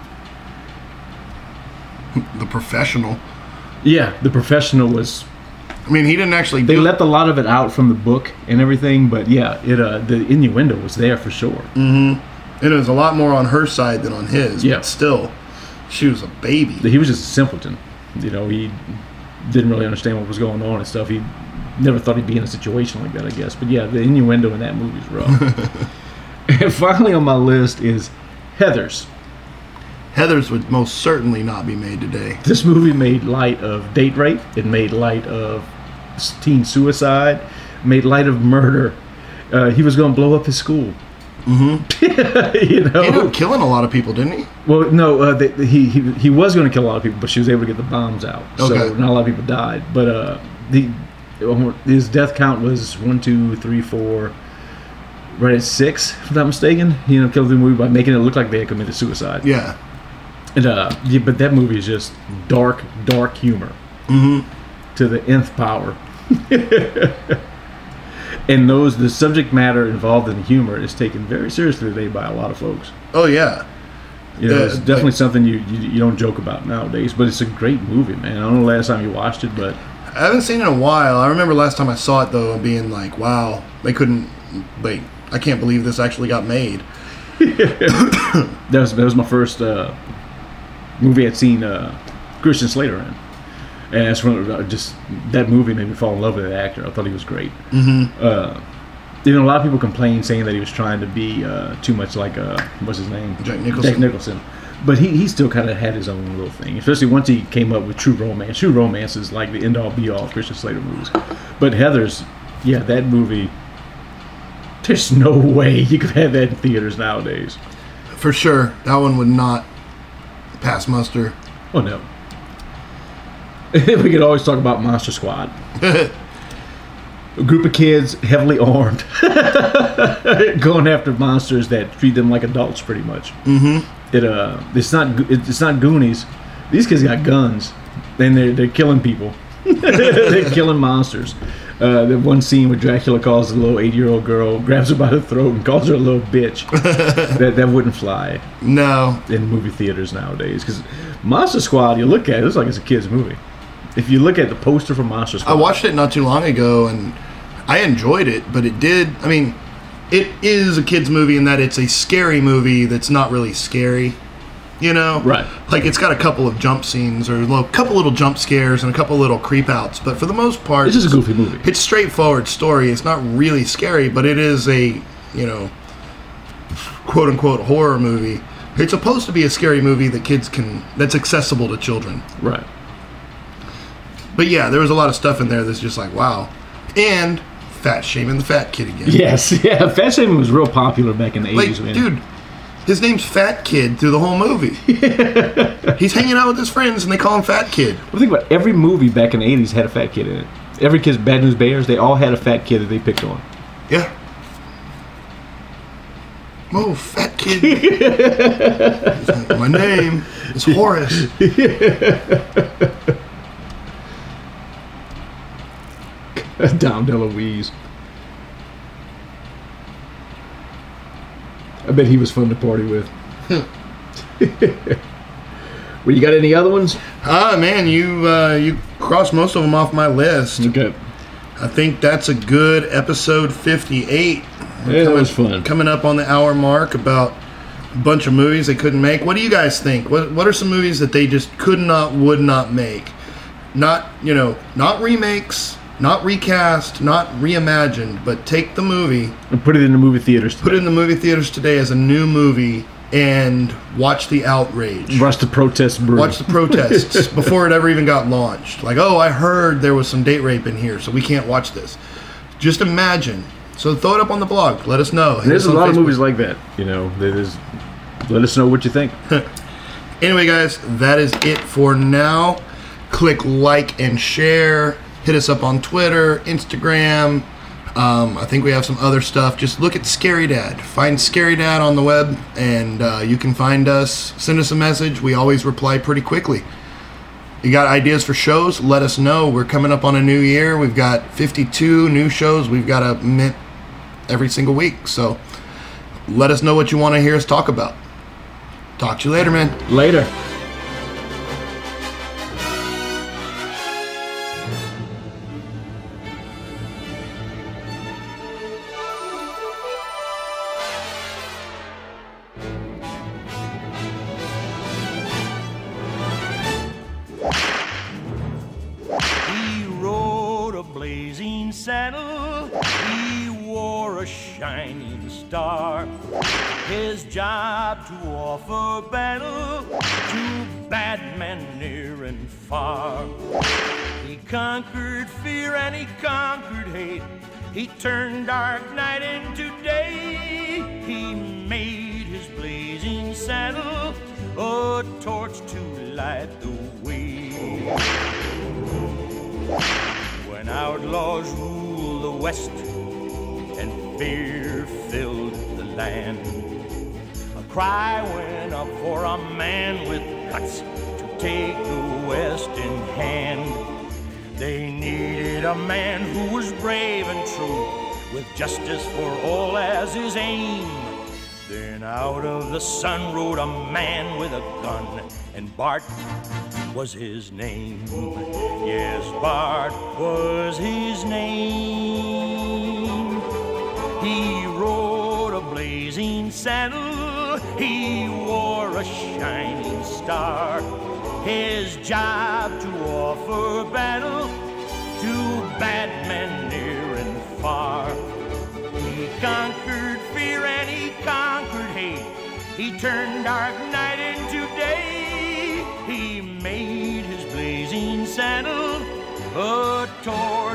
The Professional. Yeah, The Professional was. I mean, he didn't actually They do left a lot of it out from the book and everything, but yeah, it uh, the innuendo was there for sure. Mm-hmm. And it was a lot more on her side than on his. Yeah. But still, she was a baby. He was just a simpleton. You know, he didn't really understand what was going on and stuff. He never thought he'd be in a situation like that, I guess. But yeah, the innuendo in that movie is rough. And finally on my list is Heathers. Heathers would most certainly not be made today. This movie made light of date rape. It made light of teen suicide. Made light of murder. Uh, he was going to blow up his school. Mm-hmm. You know, He ended up killing a lot of people, didn't he? well, no, uh, they, he, he he was going to kill a lot of people, but she was able to get the bombs out, so Okay. not a lot of people died. But uh, the his death count was one, two, three, four, right at six, if I'm not mistaken. He ended up killing the movie by making it look like they had committed suicide. Yeah. And uh, yeah, but that movie is just dark, dark humor Mm-hmm. to the nth power. And those the subject matter involved in the humor is taken very seriously today by a lot of folks. Oh, yeah. You know, Yeah, it's definitely like- something you, you you don't joke about nowadays. But it's a great movie, man. I don't know the last time you watched it, but I haven't seen it in a while. I remember last time I saw it, though, being like, wow, they couldn't, like, I can't believe this actually got made. that was that was my first uh, movie I'd seen uh, Christian Slater in. And that's when uh, just that movie made me fall in love with that actor. I thought he was great. Mm-hmm. Uh, even a lot of people complained, saying that he was trying to be uh, too much like uh, what's his name, Jack Nicholson. Jack Nicholson. But he, he still kind of had his own little thing, especially once he came up with True Romance. True Romance is like the end all be all of Christian Slater movies. But Heathers, yeah, that movie. There's no way you could have that in theaters nowadays. For sure. That one would not pass muster. Oh no. We could always talk about Monster Squad. A group of kids, heavily armed, going after monsters that treat them like adults, pretty much. Mm-hmm. It uh, it's not it's not Goonies. These kids got guns, and they're they're killing people. They're killing monsters. Uh, the one scene where Dracula calls the little eight-year-old girl, grabs her by the throat, and calls her a little bitch. that that wouldn't fly No. in movie theaters nowadays, because Monster Squad, you look at it, it looks like it's a kid's movie. If you look at the poster for Monster Squad, I watched it not too long ago, and I enjoyed it, but it did, I mean, it is a kid's movie in that it's a scary movie that's not really scary, you know? Right. Like, it's got a couple of jump scenes, or a couple little jump scares, and a couple little creep outs, but for the most part, it's just a goofy movie. it's straightforward story. It's not really scary, but it is a, you know, quote-unquote horror movie. It's supposed to be a scary movie that kids can, that's accessible to children. Right. But yeah, there was a lot of stuff in there that's just like, wow. And fat shaming the fat kid again. Yes, yeah. Fat shaming was real popular back in the Like, eighties, man. dude, His name's Fat Kid through the whole movie. He's hanging out with his friends, and they call him Fat Kid. Well, think about it. Every movie back in the eighties had a fat kid in it. Every kid's Bad News Bears, they all had a fat kid that they picked on. Yeah. Oh, Fat Kid. My name is Horace. Dom DeLuise. I bet he was fun to party with. Well, you got any other ones? Ah, man, you uh, you crossed most of them off my list. Okay. I think that's a good episode fifty-eight. Yeah, that was Coming- fun. Coming up on the hour mark about a bunch of movies they couldn't make. What do you guys think? What What are some movies that they just could not, would not make? Not, you know, not remakes, not recast, not reimagined, but take the movie, And put it in the movie theaters. put it in the movie theaters today as a new movie, and watch the outrage. Watch the protests brew. Watch the protests before it ever even got launched. Like, oh, I heard there was some date rape in here, so we can't watch this. Just imagine. So throw it up on the blog. Let us know. Hit There's us a on lot of Facebook. movies like that. You know, that is. Let us know what you think. Anyway, guys, that is it for now. Click like and share. Hit us up on Twitter, Instagram. Um, I think we have some other stuff. Just look at Scary Dad. Find Scary Dad on the web, and uh, you can find us. Send us a message. We always reply pretty quickly. You got ideas for shows? Let us know. We're coming up on a new year. We've got fifty-two new shows we've got to mint every single week. So let us know what you want to hear us talk about. Talk to you later, man. Later. He rode a blazing saddle, he wore a shining star. His job to offer battle to bad men near and far. He conquered fear and he conquered hate. He turned dark night into day. He made his blazing saddle a torch to light the way. When outlaws ruled the West and fear filled the land, a cry went up for a man with guts to take the West in hand. They needed a man who was brave and true, with justice for all as his aim. Then out of the sun rode a man with a gun, and Bart was his name. Yes, Bart was his name. He rode a blazing saddle, he wore a shining star. His job to offer battle to bad men near and far. He conquered fear and he conquered hate. He turned dark night into day. He made his blazing saddle a torch